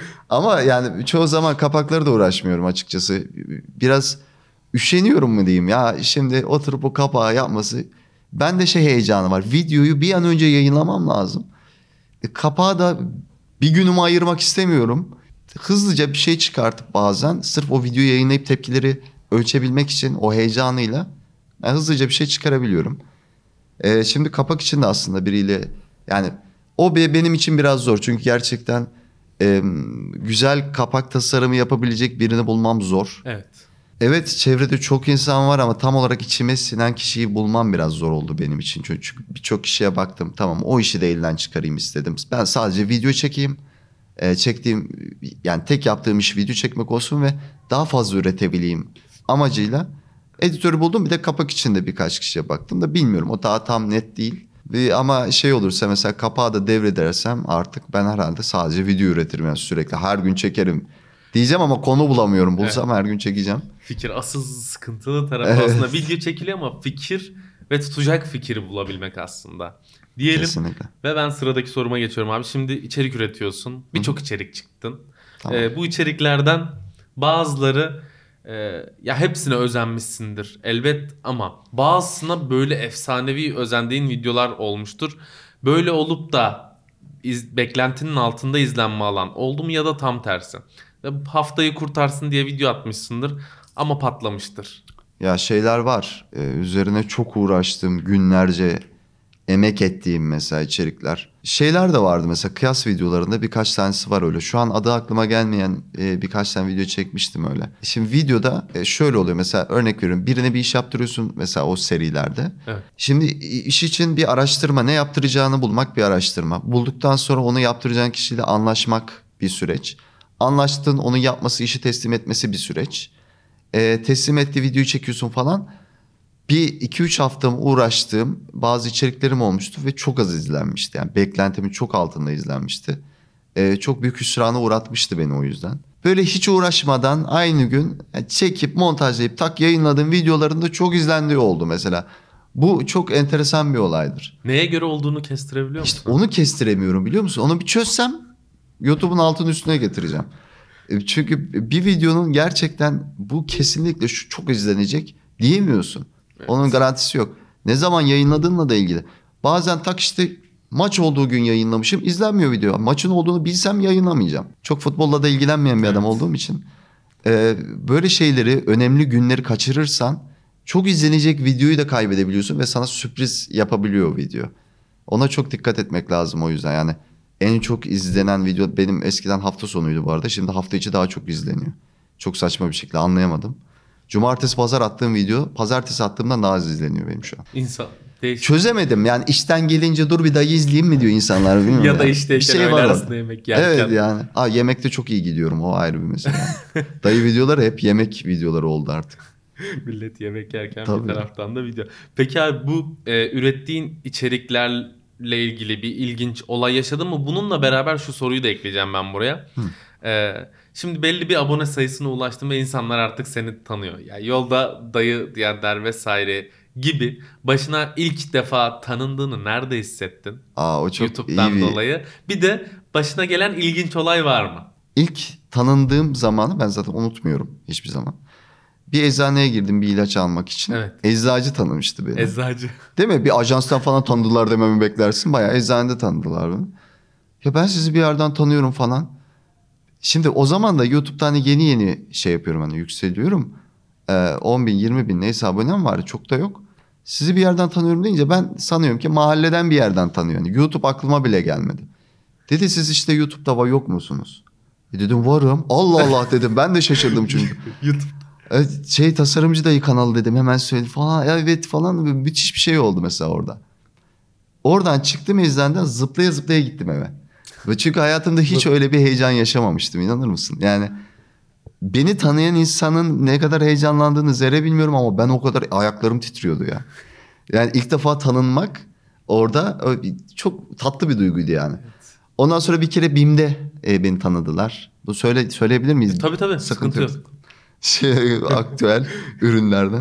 Ama yani çoğu zaman kapakları da uğraşmıyorum açıkçası. Biraz üşeniyorum mu diyeyim ya şimdi oturup o kapağı yapması. Bende şey heyecanı var. Videoyu bir an önce yayınlamam lazım. E, kapağı da bir günümü ayırmak istemiyorum. Hızlıca bir şey çıkartıp bazen sırf o videoyu yayınlayıp tepkileri ölçebilmek için o heyecanıyla yani hızlıca bir şey çıkarabiliyorum. Ee, şimdi kapak için de aslında biriyle yani o benim için biraz zor. Çünkü gerçekten e, güzel kapak tasarımı yapabilecek birini bulmam zor. Evet. Evet çevrede çok insan var ama tam olarak içime sinen kişiyi bulmam biraz zor oldu benim için. Çünkü birçok kişiye baktım tamam o işi de elden çıkarayım istedim. Ben sadece video çekeyim. Ee, çektiğim yani tek yaptığım iş video çekmek olsun ve daha fazla üretebileyim amacıyla editörü buldum. Bir de kapak için de birkaç kişiye baktım da bilmiyorum o daha tam net değil. Bir, ama şey olursa mesela kapağı da devredersem artık ben herhalde sadece video üretirim yani sürekli her gün çekerim diyeceğim ama konu bulamıyorum. Bulsam evet, her gün çekeceğim. Fikir asıl sıkıntılı tarafı evet, aslında video çekiliyor ama fikir ve tutacak fikri bulabilmek aslında. Diyelim. Kesinlikle. Ve ben sıradaki soruma geçiyorum abi. Şimdi içerik üretiyorsun. Birçok içerik çıktın. Tamam. Ee, bu içeriklerden bazıları e, ya hepsine özenmişsindir elbet ama bazısına böyle efsanevi özendiğin videolar olmuştur. Böyle olup da iz, beklentinin altında izlenme alan oldu mu ya da tam tersi? Haftayı kurtarsın diye video atmışsındır ama patlamıştır. Ya şeyler var. Ee, üzerine çok uğraştığım günlerce emek ettiğim mesela içerikler. Şeyler de vardı mesela kıyas videolarında birkaç tanesi var öyle. Şu an adı aklıma gelmeyen e, birkaç tane video çekmiştim öyle. Şimdi videoda e, şöyle oluyor mesela örnek veriyorum. Birine bir iş yaptırıyorsun mesela o serilerde. Evet. Şimdi iş için bir araştırma ne yaptıracağını bulmak bir araştırma. Bulduktan sonra onu yaptıracağın kişiyle anlaşmak bir süreç. Anlaştın onu yapması işi teslim etmesi bir süreç. E, teslim ettiği videoyu çekiyorsun falan. Bir iki üç haftam uğraştığım bazı içeriklerim olmuştu ve çok az izlenmişti. Yani beklentimin çok altında izlenmişti. Ee, çok büyük hüsrana uğratmıştı beni o yüzden. Böyle hiç uğraşmadan aynı gün çekip montajlayıp tak yayınladığım videolarında çok izlendiği oldu mesela. Bu çok enteresan bir olaydır. Neye göre olduğunu kestirebiliyor musun? İşte onu kestiremiyorum biliyor musun? Onu bir çözsem YouTube'un altının üstüne getireceğim. Çünkü bir videonun gerçekten bu kesinlikle şu çok izlenecek diyemiyorsun. Evet. Onun garantisi yok. Ne zaman yayınladığınla da ilgili. Bazen tak işte maç olduğu gün yayınlamışım izlenmiyor video. Maçın olduğunu bilsem yayınlamayacağım. Çok futbolla da ilgilenmeyen bir evet, adam olduğum için. Ee, böyle şeyleri önemli günleri kaçırırsan çok izlenecek videoyu da kaybedebiliyorsun ve sana sürpriz yapabiliyor o video. Ona çok dikkat etmek lazım o yüzden yani. En çok izlenen video benim eskiden hafta sonuydu bu arada. Şimdi hafta içi daha çok izleniyor. Çok saçma bir şekilde anlayamadım. Cumartesi pazar attığım video pazartesi attığımdan daha az izleniyor benim şu an. İnsan değişik. Çözemedim yani işten gelince dur bir dayı izleyeyim mi diyor insanlar bilmiyorum. ya da işteyken şey öğle arasında yemek yerken. Evet yani. Aa, yemekte çok iyi gidiyorum o ayrı bir mesele. Yani. Dayı videoları hep yemek videoları oldu artık. Millet yemek yerken Tabii. bir taraftan da video. Peki abi bu e, ürettiğin içeriklerle ilgili bir ilginç olay yaşadın mı? Bununla beraber şu soruyu da ekleyeceğim ben buraya. Hı. Ee, şimdi belli bir abone sayısına ulaştın ve insanlar artık seni tanıyor. Yani yolda dayı diyenler vesaire gibi başına ilk defa tanındığını nerede hissettin? Aa, o çok YouTube'dan iyi bir... dolayı. Bir de başına gelen ilginç olay var mı? İlk tanındığım zamanı ben zaten unutmuyorum hiçbir zaman. Bir eczaneye girdim bir ilaç almak için. Evet. Eczacı tanımıştı beni. Eczacı. Değil mi? Bir ajanstan falan tanıdılar dememi beklersin. Bayağı eczanede tanıdılar beni. Ya ben sizi bir yerden tanıyorum falan. Şimdi o zaman da YouTube'da hani yeni yeni şey yapıyorum, hani yükseliyorum. Ee, on bin yirmi bin neyse abonem var, çok da yok. Sizi bir yerden tanıyorum deyince ben sanıyorum ki mahalleden bir yerden tanıyor. Yani YouTube aklıma bile gelmedi. Dedi siz işte YouTube'da var yok musunuz? E dedim varım. Allah Allah dedim. Ben de şaşırdım çünkü. YouTube. E, şey tasarımcı dayı kanalı dedim. Hemen söyledi falan. Evet falan. Müthiş bir şey oldu mesela orada. Oradan çıktım eczaneden, zıplaya zıplaya gittim eve. Ve çünkü hayatımda hiç öyle bir heyecan yaşamamıştım. İnanır mısın? Yani beni tanıyan insanın ne kadar heyecanlandığını zerre bilmiyorum ama ben o kadar ayaklarım titriyordu ya. Yani ilk defa tanınmak orada çok tatlı bir duyguydu yani. Evet. Ondan sonra bir kere BİM'de e, beni tanıdılar. Bu söyle söyleyebilir miyiz? E, tabii tabii. Sıkıntı yok. Şey, aktüel ürünlerden.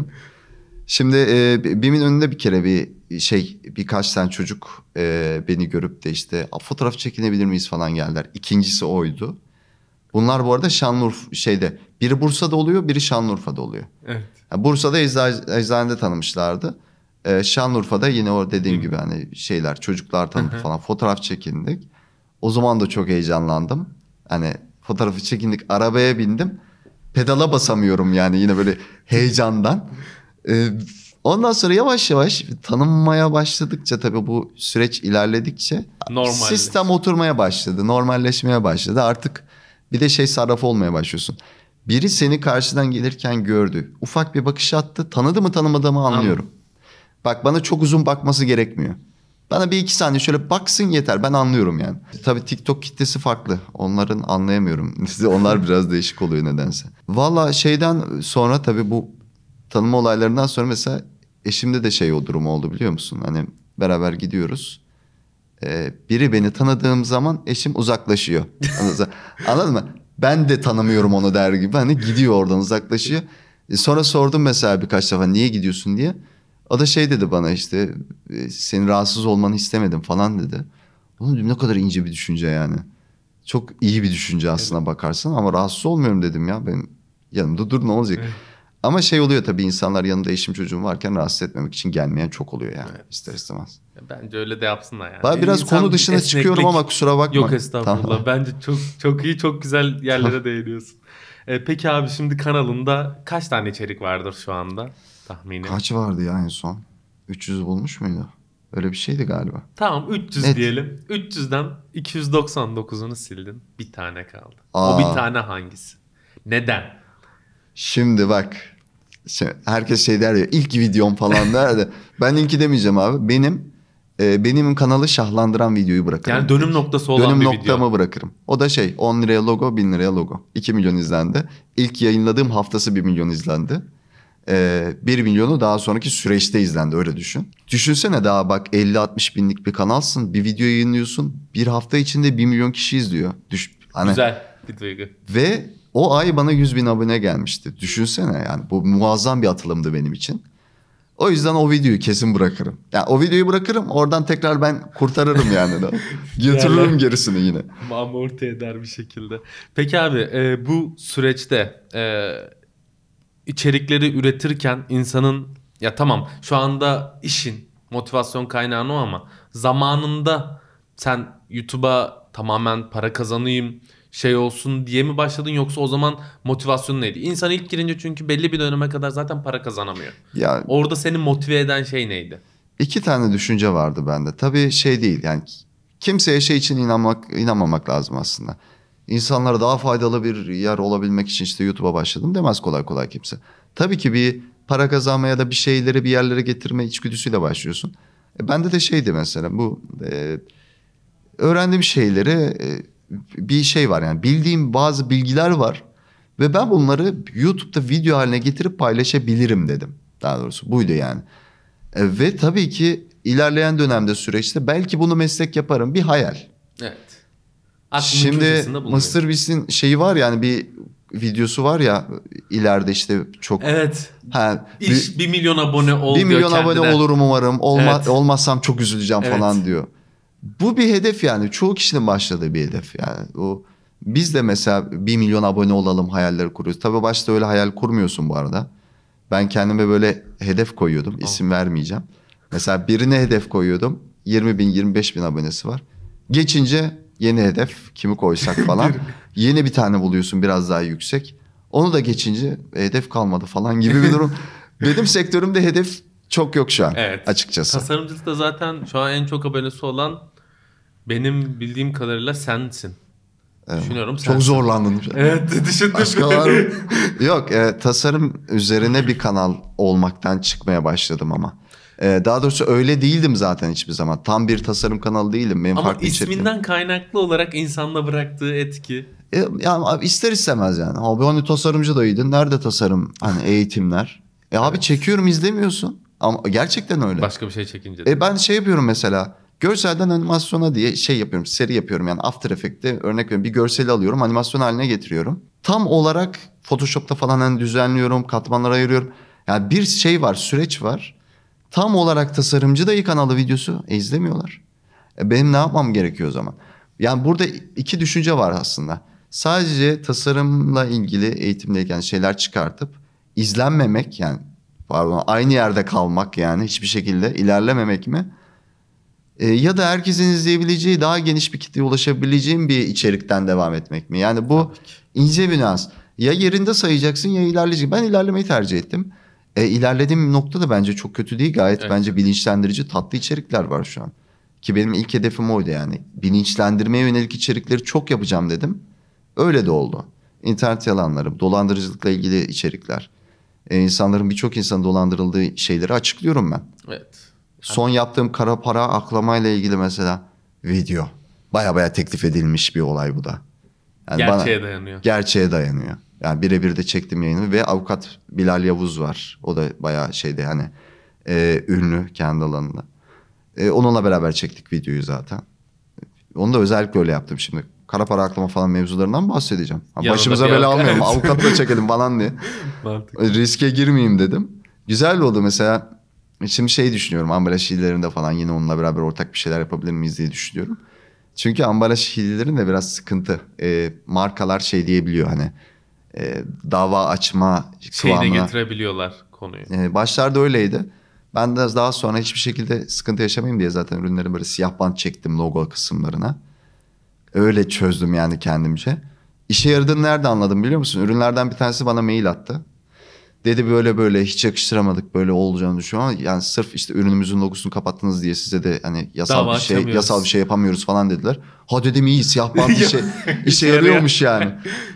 Şimdi e, BİM'in önünde bir kere bir şey birkaç tane çocuk e, beni görüp de işte fotoğraf çekinebilir miyiz falan geldiler. İkincisi oydu. Bunlar bu arada Şanlıurfa şeyde, biri Bursa'da oluyor, biri Şanlıurfa'da oluyor. Evet. Yani Bursa'da ecza- eczanede tanımışlardı. Ee, Şanlıurfa'da yine o dediğim gibi hani şeyler, çocuklar tanıdık falan, fotoğraf çekindik. O zaman da çok heyecanlandım. Hani fotoğrafı çekindik, arabaya bindim. Pedala basamıyorum yani yine böyle heyecandan. Ee, ondan sonra yavaş yavaş tanınmaya başladıkça tabii bu süreç ilerledikçe sistem oturmaya başladı. Normalleşmeye başladı. Artık bir de şey sarrafı olmaya başlıyorsun. Biri seni karşıdan gelirken gördü. Ufak bir bakış attı. Tanıdı mı tanımadı mı anlıyorum. Anladım. Bak bana çok uzun bakması gerekmiyor. Bana bir iki saniye şöyle baksın yeter. Ben anlıyorum yani. Tabii TikTok kitlesi farklı. Onların anlayamıyorum. Onlar biraz değişik oluyor nedense. Valla şeyden sonra tabii bu tanıma olaylarından sonra mesela eşimde de şey o durum oldu biliyor musun? Hani beraber gidiyoruz. Ee, biri beni tanıdığım zaman eşim uzaklaşıyor. Anladın mı? Ben de tanımıyorum onu der gibi. Hani gidiyor oradan uzaklaşıyor. E sonra sordum mesela birkaç defa niye gidiyorsun diye. O da şey dedi bana işte senin rahatsız olmanı istemedim falan dedi. Oğlum ne kadar ince bir düşünce yani. Çok iyi bir düşünce aslına evet. Bakarsan ama rahatsız olmuyorum dedim ya. Benim yanımda dur ne olacak. Evet. Ama şey oluyor tabii insanlar yanında eşim çocuğum varken rahatsız etmemek için gelmeyen çok oluyor yani evet. İster istemez. Bence öyle de yapsınlar yani. Ben biraz İnsan konu dışına esneklik... çıkıyorum ama kusura bakma. Yok estağfurullah. Tamam. Bence çok çok iyi, çok güzel yerlere değiniyorsun. Ee, peki abi şimdi kanalında kaç tane içerik vardır şu anda tahmini? Kaç vardı ya en son? üç yüz bulmuş muydu? Öyle bir şeydi galiba. Tamam üç yüz evet. Diyelim. üç yüzden iki yüz doksan dokuzunu sildin. Bir tane kaldı. Aa. O bir tane hangisi? Neden? Şimdi bak. Şimdi herkes şey der ya ilk videom falan der de. Ben ilki demeyeceğim abi. Benim e, benim kanalı şahlandıran videoyu bırakırım. Yani dönüm noktası olan dönüm bir video. Dönüm noktamı bırakırım. O da şey on liraya logo bin liraya logo. iki milyon izlendi. İlk yayınladığım haftası bir milyon izlendi. Ee, bir milyonu daha sonraki süreçte izlendi öyle düşün. Düşünsene daha bak elli altmış binlik bir kanalsın. Bir video yayınlıyorsun. Bir hafta içinde bir milyon kişi izliyor. Düş, hani, güzel bir duygu. Ve o ay bana yüz bin abone gelmişti. Düşünsene yani bu muazzam bir atılımdı benim için. O yüzden o videoyu kesin bırakırım. Yani o videoyu bırakırım oradan tekrar ben kurtarırım yani. Götürürüm gerisini yine. Amorti eder bir şekilde. Peki abi e, bu süreçte... E, İçerikleri üretirken insanın ya tamam şu anda işin motivasyon kaynağın o ama zamanında sen YouTube'a tamamen para kazanayım şey olsun diye mi başladın yoksa o zaman motivasyonun neydi? İnsan ilk girince çünkü belli bir döneme kadar zaten para kazanamıyor. Ya, orada seni motive eden şey neydi? İki tane düşünce vardı bende. Tabii şey değil yani kimseye şey için inanmak inanmamak lazım aslında. İnsanlara daha faydalı bir yer olabilmek için işte YouTube'a başladım demez kolay kolay kimse. Tabii ki bir para kazanma ya da bir şeyleri bir yerlere getirme içgüdüsüyle başlıyorsun. E bende de şeydi mesela bu e, öğrendiğim şeyleri e, bir şey var yani bildiğim bazı bilgiler var. Ve ben bunları YouTube'da video haline getirip paylaşabilirim dedim. Daha doğrusu buydu yani. E, ve tabii ki ilerleyen dönemde süreçte belki bunu meslek yaparım bir hayal. Evet. Aklımın şimdi Mr. Beast'in şeyi var yani bir videosu var ya ileride işte çok... Evet. Ha, İş bir, bir milyon abone ol Bir milyon kendine. Abone olurum umarım. Olma, evet. Olmazsam çok üzüleceğim evet. Falan diyor. Bu bir hedef yani. Çoğu kişinin başladığı bir hedef yani. O, biz de mesela bir milyon abone olalım hayalleri kuruyoruz. Tabii başta öyle hayal kurmuyorsun bu arada. Ben kendime böyle hedef koyuyordum. İsim oh. vermeyeceğim. Mesela birine hedef koyuyordum. yirmi bin yirmi beş bin abonesi var. Geçince... Yeni hedef kimi koysak falan. Yeni bir tane buluyorsun biraz daha yüksek. Onu da geçince hedef kalmadı falan gibi bir durum. Benim sektörümde hedef çok yok şu an Evet. açıkçası. Tasarımcılıkta zaten şu an en çok abonesi olan benim bildiğim kadarıyla sensin. Evet. Düşünüyorum Çok sensin. zorlandım. Evet, düşündüm. Başka var mı? Yok, e, tasarım üzerine bir kanal olmaktan çıkmaya başladım ama. E, daha doğrusu öyle değildim zaten hiçbir zaman. Tam bir tasarım kanalı değilim. Benim Ama farklı içeriklerim. isminden kaynaklı olarak insanda bıraktığı etki. E, yani abi ister istemez yani. Abi hani tasarımcı daydın. Nerede tasarım hani eğitimler? E abi Evet. çekiyorum izlemiyorsun. Ama gerçekten öyle. Başka bir şey çekince de. E ben şey yapıyorum mesela. Görselden animasyona diye şey yapıyorum. Seri yapıyorum yani After Effects'te örnek veriyorum. Bir görseli alıyorum, animasyon haline getiriyorum. Tam olarak Photoshop'ta falan hani düzenliyorum, katmanlara ayırıyorum. Yani bir şey var, süreç var. Tam olarak tasarımcı dayı kanalı videosu e, izlemiyorlar. E benim ne yapmam gerekiyor o zaman? Yani burada iki düşünce var aslında. Sadece tasarımla ilgili eğitimle ilgili şeyler çıkartıp izlenmemek yani pardon aynı yerde kalmak yani hiçbir şekilde ilerlememek mi? E, ya da herkesin izleyebileceği daha geniş bir kitleye ulaşabileceğim bir içerikten devam etmek mi? Yani bu ince bir nüans. Ya yerinde sayacaksın ya ilerleyeceksin. Ben ilerlemeyi tercih ettim. E, ilerlediğim nokta da bence çok kötü değil. Gayet Evet. bence bilinçlendirici tatlı içerikler var şu an. Ki benim ilk hedefim oydu yani. Bilinçlendirmeye yönelik içerikleri çok yapacağım dedim. Öyle de oldu. İnternet yalanları, dolandırıcılıkla ilgili içerikler. E, insanların birçok insan dolandırıldığı şeyleri açıklıyorum ben. Evet. Son yaptığım kara para aklamayla ilgili mesela video. Baya baya teklif edilmiş bir olay bu da. Yani Gerçeğe bana, dayanıyor. Gerçeğe dayanıyor. Yani birebir de çektim yayını ve avukat Bilal Yavuz var. O da baya şeyde hani e, ünlü kendi alanında. E, onunla beraber çektik videoyu zaten. Onu da özellikle öyle yaptım şimdi. Kara para aklama falan mevzularından bahsedeceğim. Ha, Yanında başımıza bir bela avukat- almayalım. Evet. Avukatla çekelim falan diye. Mantıklı. Riske girmeyeyim dedim. Güzel oldu mesela. Şimdi şey düşünüyorum. Ambalaj hilelerinde falan yine onunla beraber ortak bir şeyler yapabilir miyiz diye düşünüyorum. Çünkü ambalaj hilelerinde biraz sıkıntı. E, markalar şey diyebiliyor hani. E, dava açma Şeyine kıvamına. getirebiliyorlar konuyu. E, başlarda öyleydi. Ben de daha sonra hiçbir şekilde sıkıntı yaşamayayım diye zaten ürünlerin böyle siyah bant çektim logo kısımlarına. Öyle çözdüm yani kendimce. İşe yaradığını nerede anladım biliyor musun? Ürünlerden bir tanesi bana mail attı. Dedi böyle böyle hiç yakıştıramadık böyle olacağını düşünüyorum ama yani sırf işte ürünümüzün logosunu kapattınız diye size de hani yasal Dava bir şey açamıyoruz. yasal bir şey yapamıyoruz falan dediler. Ha dedim iyi siyah bant işe, işe İşe yarıyormuş yani.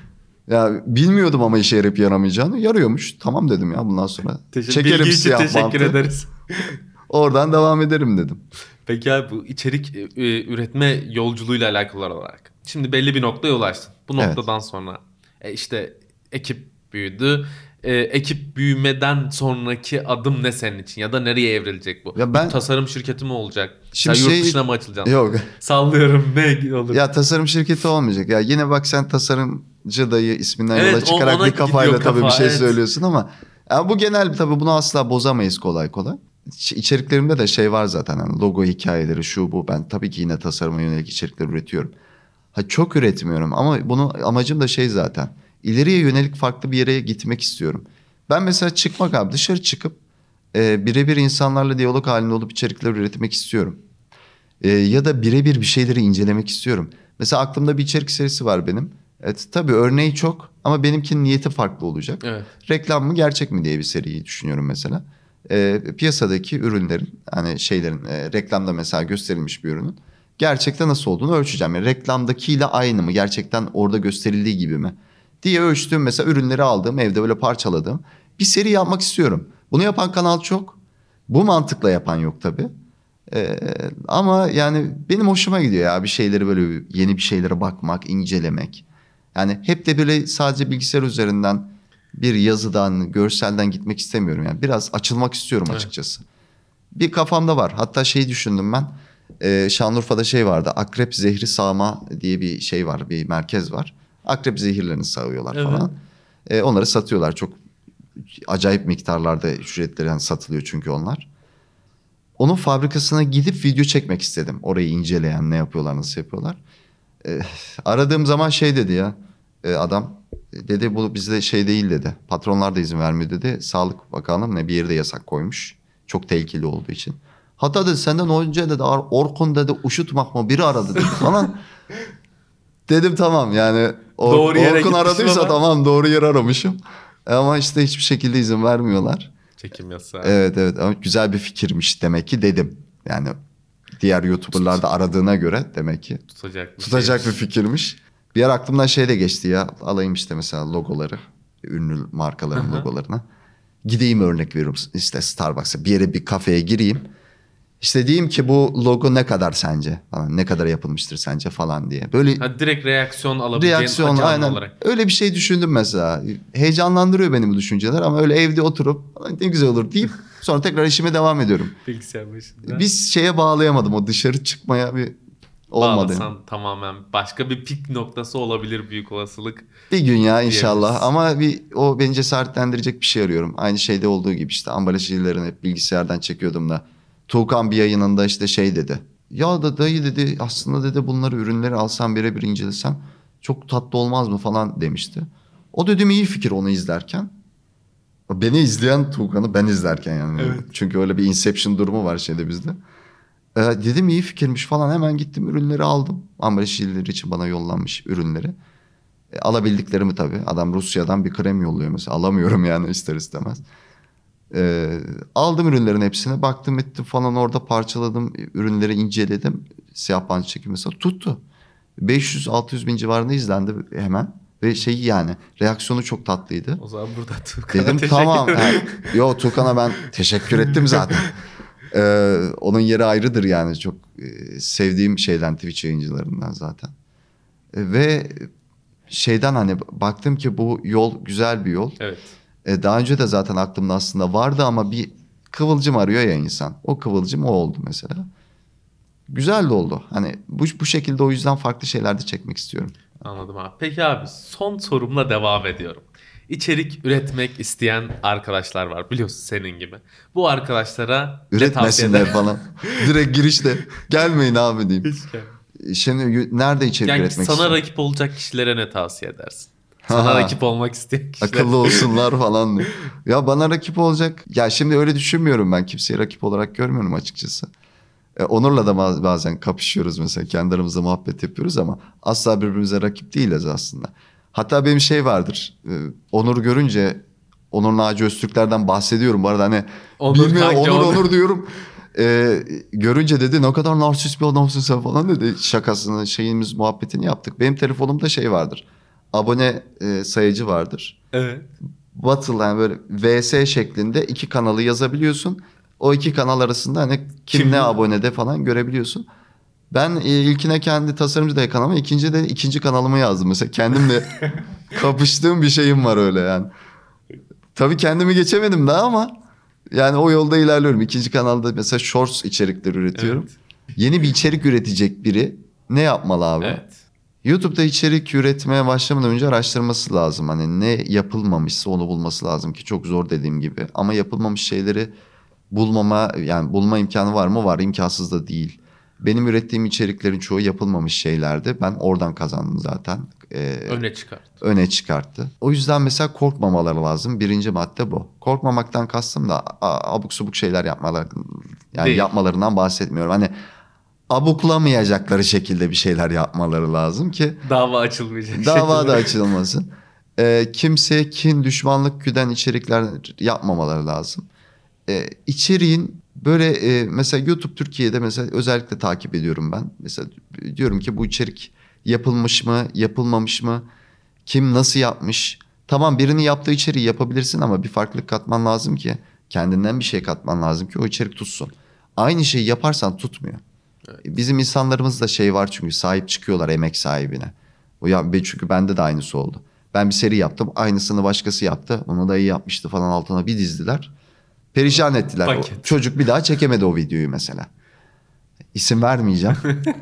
Ya bilmiyordum ama işe yarayıp yaramayacağını. Yarıyormuş. Tamam dedim ya bundan sonra. Teşekkür, Çekerim bilgi için siyah teşekkür bantı. ederiz. Oradan devam ederim dedim. Peki abi bu içerik e, üretme yolculuğuyla alakalı olarak. Şimdi belli bir noktaya ulaştın. Bu Evet. noktadan sonra e, işte ekip büyüdü. E, ekip büyümeden sonraki adım ne senin için? Ya da nereye evrilecek bu? Ya ben- Bir tasarım şirketi mi olacak? Şimdi Sen yurt şey- dışına mı açılacaksın? Yok. Sallıyorum ne olur. Ya tasarım şirketi olmayacak. Ya yine bak sen tasarımcı dayı isminden Evet, yola o- çıkarak ona bir kafayla gidiyor tabii kafa, bir şey evet. söylüyorsun ama ya bu genel tabii bunu asla bozamayız kolay kolay. İç- İçeriklerimde de şey var zaten hani logo hikayeleri şu bu ben tabii ki yine tasarıma yönelik içerikler üretiyorum. Ha çok üretmiyorum ama bunu amacım da şey zaten. İleriye yönelik farklı bir yere gitmek istiyorum. Ben mesela çıkmak abi dışarı çıkıp e, birebir insanlarla diyalog halinde olup içerikler üretmek istiyorum. E, ya da birebir bir şeyleri incelemek istiyorum. Mesela aklımda bir içerik serisi var benim. Evet, tabii örneği çok ama benimkinin niyeti farklı olacak. Evet. Reklam mı gerçek mi diye bir seriyi düşünüyorum mesela. E, piyasadaki ürünlerin hani şeylerin e, reklamda mesela gösterilmiş bir ürünün gerçekten nasıl olduğunu ölçeceğim. Yani reklamdakiyle aynı mı? Gerçekten orada gösterildiği gibi mi? Diye ölçtüğüm mesela ürünleri aldığım evde böyle parçaladığım bir seri yapmak istiyorum. Bunu yapan kanal çok. Bu mantıkla yapan yok tabii. Ee, ama yani benim hoşuma gidiyor ya bir şeyleri böyle yeni bir şeylere bakmak, incelemek. Yani hep de böyle sadece bilgisayar üzerinden bir yazıdan, görselden gitmek istemiyorum. Yani biraz açılmak istiyorum Evet. açıkçası. Bir kafamda var. Hatta şeyi düşündüm ben. Ee, Şanlıurfa'da şey vardı. Akrep zehri sağma diye bir şey var. Bir merkez var. Akrep zehirlerini sağıyorlar Evet. falan. Ee, onları satıyorlar. Çok acayip miktarlarda ücretleri yani satılıyor çünkü onlar. Onun fabrikasına gidip video çekmek istedim. Orayı inceleyen ne yapıyorlar nasıl yapıyorlar. Ee, aradığım zaman şey dedi ya e, adam dedi bu bizde şey değil dedi. Patronlar da izin vermiyor dedi. Sağlık Bakanlığı ne bir yerde yasak koymuş. Çok tehlikeli olduğu için. Hatta dedi senden önce dedi Orkun dedi uşutmak mı biri aradı dedi falan. Dedim tamam yani Or- Doğru yere Orkun gitmişim aradıysa ama. tamam doğru yere aramışım. Ama işte hiçbir şekilde izin vermiyorlar. Çekim yasağı. Evet evet ama güzel bir fikirmiş demek ki dedim. Yani diğer YouTuber'lar da aradığına göre demek ki Tutacak bir tutacak bir şeymiş. fikirmiş. Bir yer aklımdan şey de geçti ya. Alayım işte mesela logoları. Ünlü markaların Hı hı. logolarını. Gideyim örnek veriyorum işte Starbucks'a. Bir yere bir kafeye gireyim. İşte diyeyim ki bu logo ne kadar sence? Falan, ne kadar yapılmıştır sence falan diye. Böyle Ha, direkt reaksiyon alabileceğin reaksiyon canlı aynen. olarak. Öyle bir şey düşündüm mesela. Heyecanlandırıyor beni bu düşünceler ama öyle evde oturup ne güzel olur deyip sonra tekrar işime devam ediyorum. Bilgisayar başında. Biz şeye bağlayamadım o dışarı çıkmaya bir olmadı. Bağlasan tamamen başka bir pik noktası olabilir büyük olasılık. Bir gün ya inşallah diyebiliriz. ama bir o beni cesaretlendirecek bir şey arıyorum. Aynı şeyde olduğu gibi işte ambalajlarını hep bilgisayardan çekiyordum da. Tuğkan bir yayınında işte şey dedi. Ya da dayı dedi aslında dedi bunları ürünleri alsam birebir incelesem çok tatlı olmaz mı falan demişti. O dedim iyi fikir onu izlerken. Beni izleyen Tuğkan'ı ben izlerken yani. Evet. Çünkü öyle bir Inception durumu var şeyde bizde. Ee, dedim iyi fikirmiş falan hemen gittim ürünleri aldım. Ambalaj için bana yollanmış ürünleri. E, alabildiklerimi tabii. Adam Rusya'dan bir krem yolluyor mesela. Alamıyorum yani ister istemez. E, aldım ürünlerin hepsine. Baktım ettim falan orada parçaladım. Ürünleri inceledim. Siyah bant çekim mesela tuttu. beş yüz altı yüz bin civarında izlendi hemen. Ve şeyi yani reaksiyonu çok tatlıydı. O zaman burada Tuğkan'a Dedim teşekkür tamam. ederim. Ha, yo Tuğkan'a ben teşekkür ettim zaten. Ee, onun yeri ayrıdır yani. Çok e, sevdiğim şeyden Twitch yayıncılarından zaten. E, ve şeyden hani baktım ki bu yol güzel bir yol. Evet. E, daha önce de zaten aklımda aslında vardı ama bir kıvılcım arıyor ya insan. O kıvılcım o oldu mesela. Güzel de oldu. Hani bu, bu şekilde o yüzden farklı şeyler de çekmek istiyorum. Anladım abi. Peki abi son sorumla devam ediyorum. İçerik üretmek isteyen arkadaşlar var biliyorsun senin gibi. Bu arkadaşlara ne tavsiye Üretmesinler eder? falan. Direkt girişte gelmeyin abi diyeyim. Hiç gelmedi. Şimdi y- nerede içerik Yani üretmek sana istiyorum? rakip olacak kişilere ne tavsiye edersin? Sana Ha. rakip olmak isteyen kişiler. Akıllı olsunlar falan diye. Ya bana rakip olacak. Ya şimdi öyle düşünmüyorum ben. Kimseyi rakip olarak görmüyorum açıkçası. E, Onur'la da baz- bazen kapışıyoruz mesela. Kendi aramızda muhabbet yapıyoruz ama asla birbirimize rakip değiliz aslında. Hatta benim şey vardır. E, Onur görünce Onur Naci Öztürklerden bahsediyorum. Bu arada hani Onur bilmiyorum hangi Onur Onur? Onur diyorum. E, görünce dedi ne kadar narsist bir adamsın sen falan dedi. Şakasını şeyimiz muhabbetini yaptık. Benim telefonumda şey vardır. Abone e, sayıcı vardır. Evet. Battle yani böyle V S şeklinde iki kanalı yazabiliyorsun. O iki kanal arasında hani kim, Kim- ne abonede falan görebiliyorsun. Ben e, ilkine kendi tasarımcı da kanalımı, ikinci de ikinci kanalımı yazdım. Mesela kendimle kapıştığım bir şeyim var öyle yani. Tabii kendimi geçemedim daha ama yani o yolda ilerliyorum. İkinci kanalda mesela shorts içerikleri üretiyorum. Evet. Yeni bir içerik üretecek biri ne yapmalı abi? Evet. YouTube'da içerik üretmeye başlamadan önce araştırması lazım. Hani ne yapılmamışsa onu bulması lazım ki çok zor dediğim gibi. Ama yapılmamış şeyleri bulmama yani bulma imkanı var mı? Var. İmkansız da değil. Benim ürettiğim içeriklerin çoğu yapılmamış şeylerdi. Ben oradan kazandım zaten. Ee, Öne çıkart. öne çıkarttı. O yüzden mesela korkmamaları lazım. Birinci madde bu. Korkmamaktan kastım da a- abuk subuk şeyler yapmaları yani Değil. yapmalarından bahsetmiyorum. Hani abuklamayacakları şekilde bir şeyler yapmaları lazım ki Dava açılmayacak. dava da şekilde. açılmasın. Ee, kimseye kin, düşmanlık güden içerikler yapmamaları lazım. Ee, içeriğin böyle e, mesela YouTube Türkiye'de mesela özellikle takip ediyorum ben. Mesela diyorum ki bu içerik yapılmış mı, yapılmamış mı? Kim nasıl yapmış? Tamam birinin yaptığı içeriği yapabilirsin ama bir farklılık katman lazım ki kendinden bir şey katman lazım ki o içerik tutsun. Aynı şeyi yaparsan tutmuyor. Bizim insanlarımızda şey var çünkü sahip çıkıyorlar emek sahibine. O ya be- çünkü bende de aynısı oldu. Ben bir seri yaptım. Aynısını başkası yaptı. Onu da iyi yapmıştı falan altına bir dizdiler. Perişan ettiler. O Paket. çocuk bir daha çekemedi o videoyu mesela. İsim vermeyeceğim.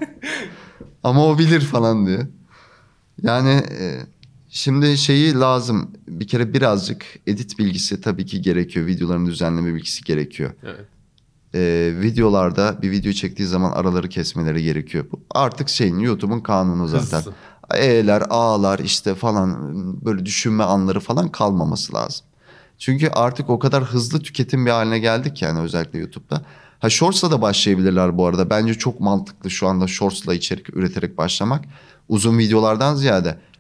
Ama o bilir falan diye. Yani e, şimdi şeyi lazım. Bir kere birazcık edit bilgisi tabii ki gerekiyor. Videoların düzenleme bilgisi gerekiyor. Evet. Ee, videolarda bir video çektiği zaman araları kesmeleri gerekiyor. Bu artık şeyin YouTube'un kanunu zaten. Hızlı. E'ler, A'lar işte falan böyle düşünme anları falan kalmaması lazım. Çünkü artık o kadar hızlı tüketim bir haline geldik yani özellikle YouTube'da. Ha Shorts'la da başlayabilirler bu arada. Bence çok mantıklı şu anda Shorts'la içerik üreterek başlamak. Uzun videolardan ziyade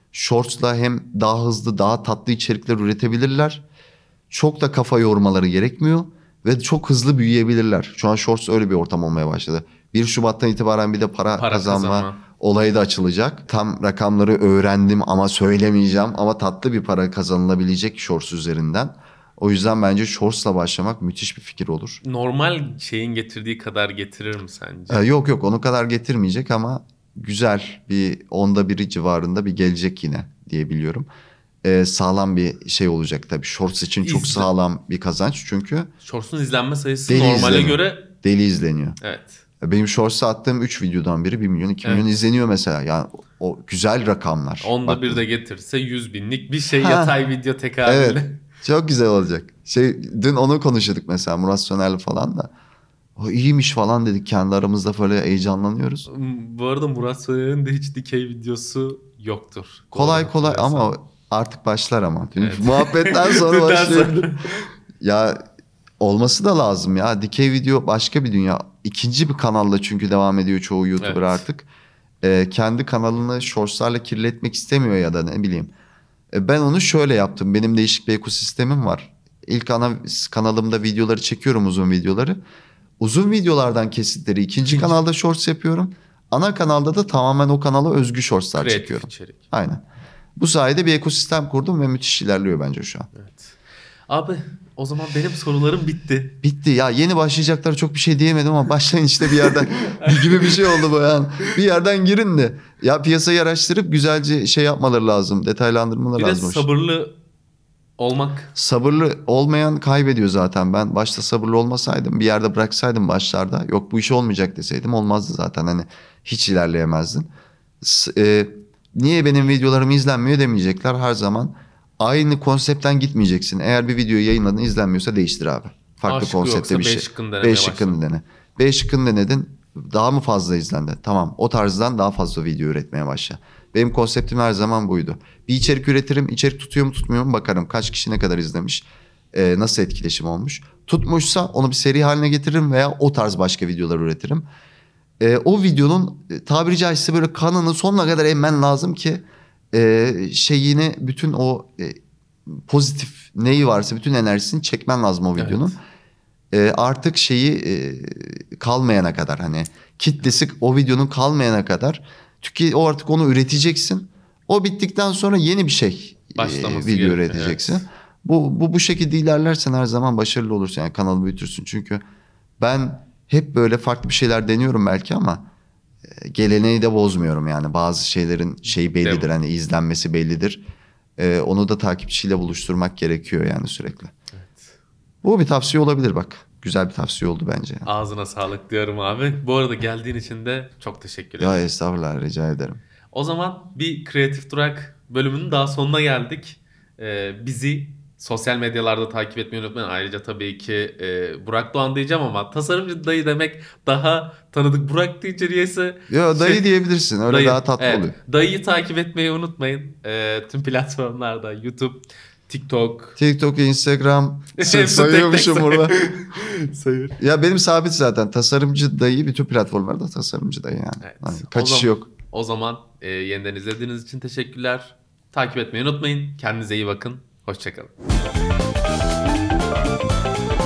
Shorts'la hem daha hızlı, daha tatlı içerikler üretebilirler. Çok da kafa yormaları gerekmiyor ve çok hızlı büyüyebilirler. Şu an Shorts öyle bir ortam olmaya başladı. bir Şubat'tan itibaren bir de para, Para kazanma, kazanma olayı da açılacak. Tam rakamları öğrendim ama söylemeyeceğim. Ama tatlı bir para kazanılabilecek Shorts üzerinden. O yüzden bence Shorts'la başlamak müthiş bir fikir olur. Normal şeyin getirdiği kadar getirir mi sence? Ee, yok yok onu kadar getirmeyecek ama güzel bir onda biri civarında bir gelecek yine diyebiliyorum. Ee, sağlam bir şey olacak tabii. Shorts için çok İzle- sağlam bir kazanç çünkü Shorts'un izlenme sayısı Deli normale izleniyor. göre deli izleniyor. evet. Benim Shorts'a attığım üç videodan biri bir milyon iki milyon Evet. izleniyor mesela. Yani o güzel rakamlar. Onda bir Bak- de getirse yüz binlik bir şey Ha. yatay video tekabülü. Evet. Çok güzel olacak. Şey dün onu konuşuyorduk mesela Murat Söner'le falan da. O iyiymiş falan dedik kendi aramızda böyle heyecanlanıyoruz. Bu arada Murat Soner'in de hiç dikey videosu yoktur. Kolay Doğru kolay ama hatırlıyorsam. artık başlar ama. Dün Evet. muhabbetten sonra Dünden başlayabilir. sonra. Ya olması da lazım ya. Dikey video başka bir dünya. İkinci bir kanalla çünkü devam ediyor çoğu YouTuber Evet. artık. Ee, kendi kanalını shortslarla kirletmek istemiyor ya da ne bileyim. Ee, ben onu şöyle yaptım. Benim değişik bir ekosistemim var. İlk ana kanalımda videoları çekiyorum, uzun videoları. Uzun videolardan kesitleri ikinci İkinci. kanalda shorts yapıyorum. Ana kanalda da tamamen o kanala özgü shortslar Kreatif çekiyorum. içerik. Aynen. Bu sayede bir ekosistem kurdum ve müthiş ilerliyor bence şu an. Evet. Abi o zaman benim sorularım bitti. Bitti ya, yeni başlayacaklar çok bir şey diyemedim ama başlayın işte bir yerden gibi bir şey oldu bu yani. Bir yerden girin de ya piyasayı araştırıp güzelce şey yapmaları lazım, detaylandırmaları Bir de lazım. sabırlı olmak. Sabırlı olmayan kaybediyor zaten. Ben başta sabırlı olmasaydım, bir yerde bıraksaydım başlarda, yok bu iş olmayacak deseydim olmazdı zaten, hani hiç ilerleyemezdin. S- e, niye benim videolarım izlenmiyor demeyecekler her zaman. Aynı konseptten gitmeyeceksin. Eğer bir videoyu yayınladın izlenmiyorsa değiştir abi. Farklı A şıkkı konsepte yoksa bir B şey. şıkkını denemeye B şıkkını dene. B şıkkını denedin, daha mı fazla izlendi? Tamam, o tarzdan daha fazla video üretmeye başla. Benim konseptim her zaman buydu. Bir içerik üretirim, içerik tutuyor mu tutmuyor mu bakarım. Kaç kişi ne kadar izlemiş, e, nasıl etkileşim olmuş. Tutmuşsa onu bir seri haline getiririm veya o tarz başka videolar üretirim. E, o videonun e, tabiri caizse böyle kanını sonuna kadar emmen lazım ki e, şeyini, bütün o e, pozitif neyi varsa bütün enerjisini çekmen lazım o videonun. E, artık şeyi e, kalmayana kadar, hani kitlesi o videonun kalmayana kadar, çünkü o artık onu üreteceksin. O bittikten sonra yeni bir şey e, Başlaması video gerekiyor, üreteceksin. evet. Bu, bu bu şekilde ilerlersen her zaman başarılı olursun, yani kanalı büyütürsün. Çünkü ben hep böyle farklı bir şeyler deniyorum belki ama e, geleneği de bozmuyorum yani. Bazı şeylerin şeyi bellidir, Devam. hani izlenmesi bellidir. E, onu da takipçiyle buluşturmak gerekiyor yani sürekli. Evet. Bu bir tavsiye olabilir bak. Güzel bir tavsiye oldu bence. Yani. Ağzına sağlık diyorum abi. Bu arada geldiğin için de çok teşekkür ederim. Ya estağfurullah, rica ederim. O zaman bir Kreatif Durak bölümünün daha sonuna geldik. Ee, bizi sosyal medyalarda takip etmeyi unutmayın. Ayrıca tabii ki e, Burak Doğan diyeceğim ama tasarımcı dayı demek daha tanıdık. Burak deyince niyeyse... Yo dayı şey- diyebilirsin. Öyle Dayı, daha tatlı evet. oluyor. Dayıyı takip etmeyi unutmayın. Ee, tüm platformlarda YouTube, TikTok. TikTok, Instagram Hepsi tek tek sayıyormuşum say- burada. Sayır. Ya benim sabit zaten. Tasarımcı dayı, bütün platformlarda tasarımcı dayı yani. Evet. Hani O kaçışı zaman- yok. O zaman e, yeniden izlediğiniz için teşekkürler. Takip etmeyi unutmayın. Kendinize iyi bakın. Hoşçakalın.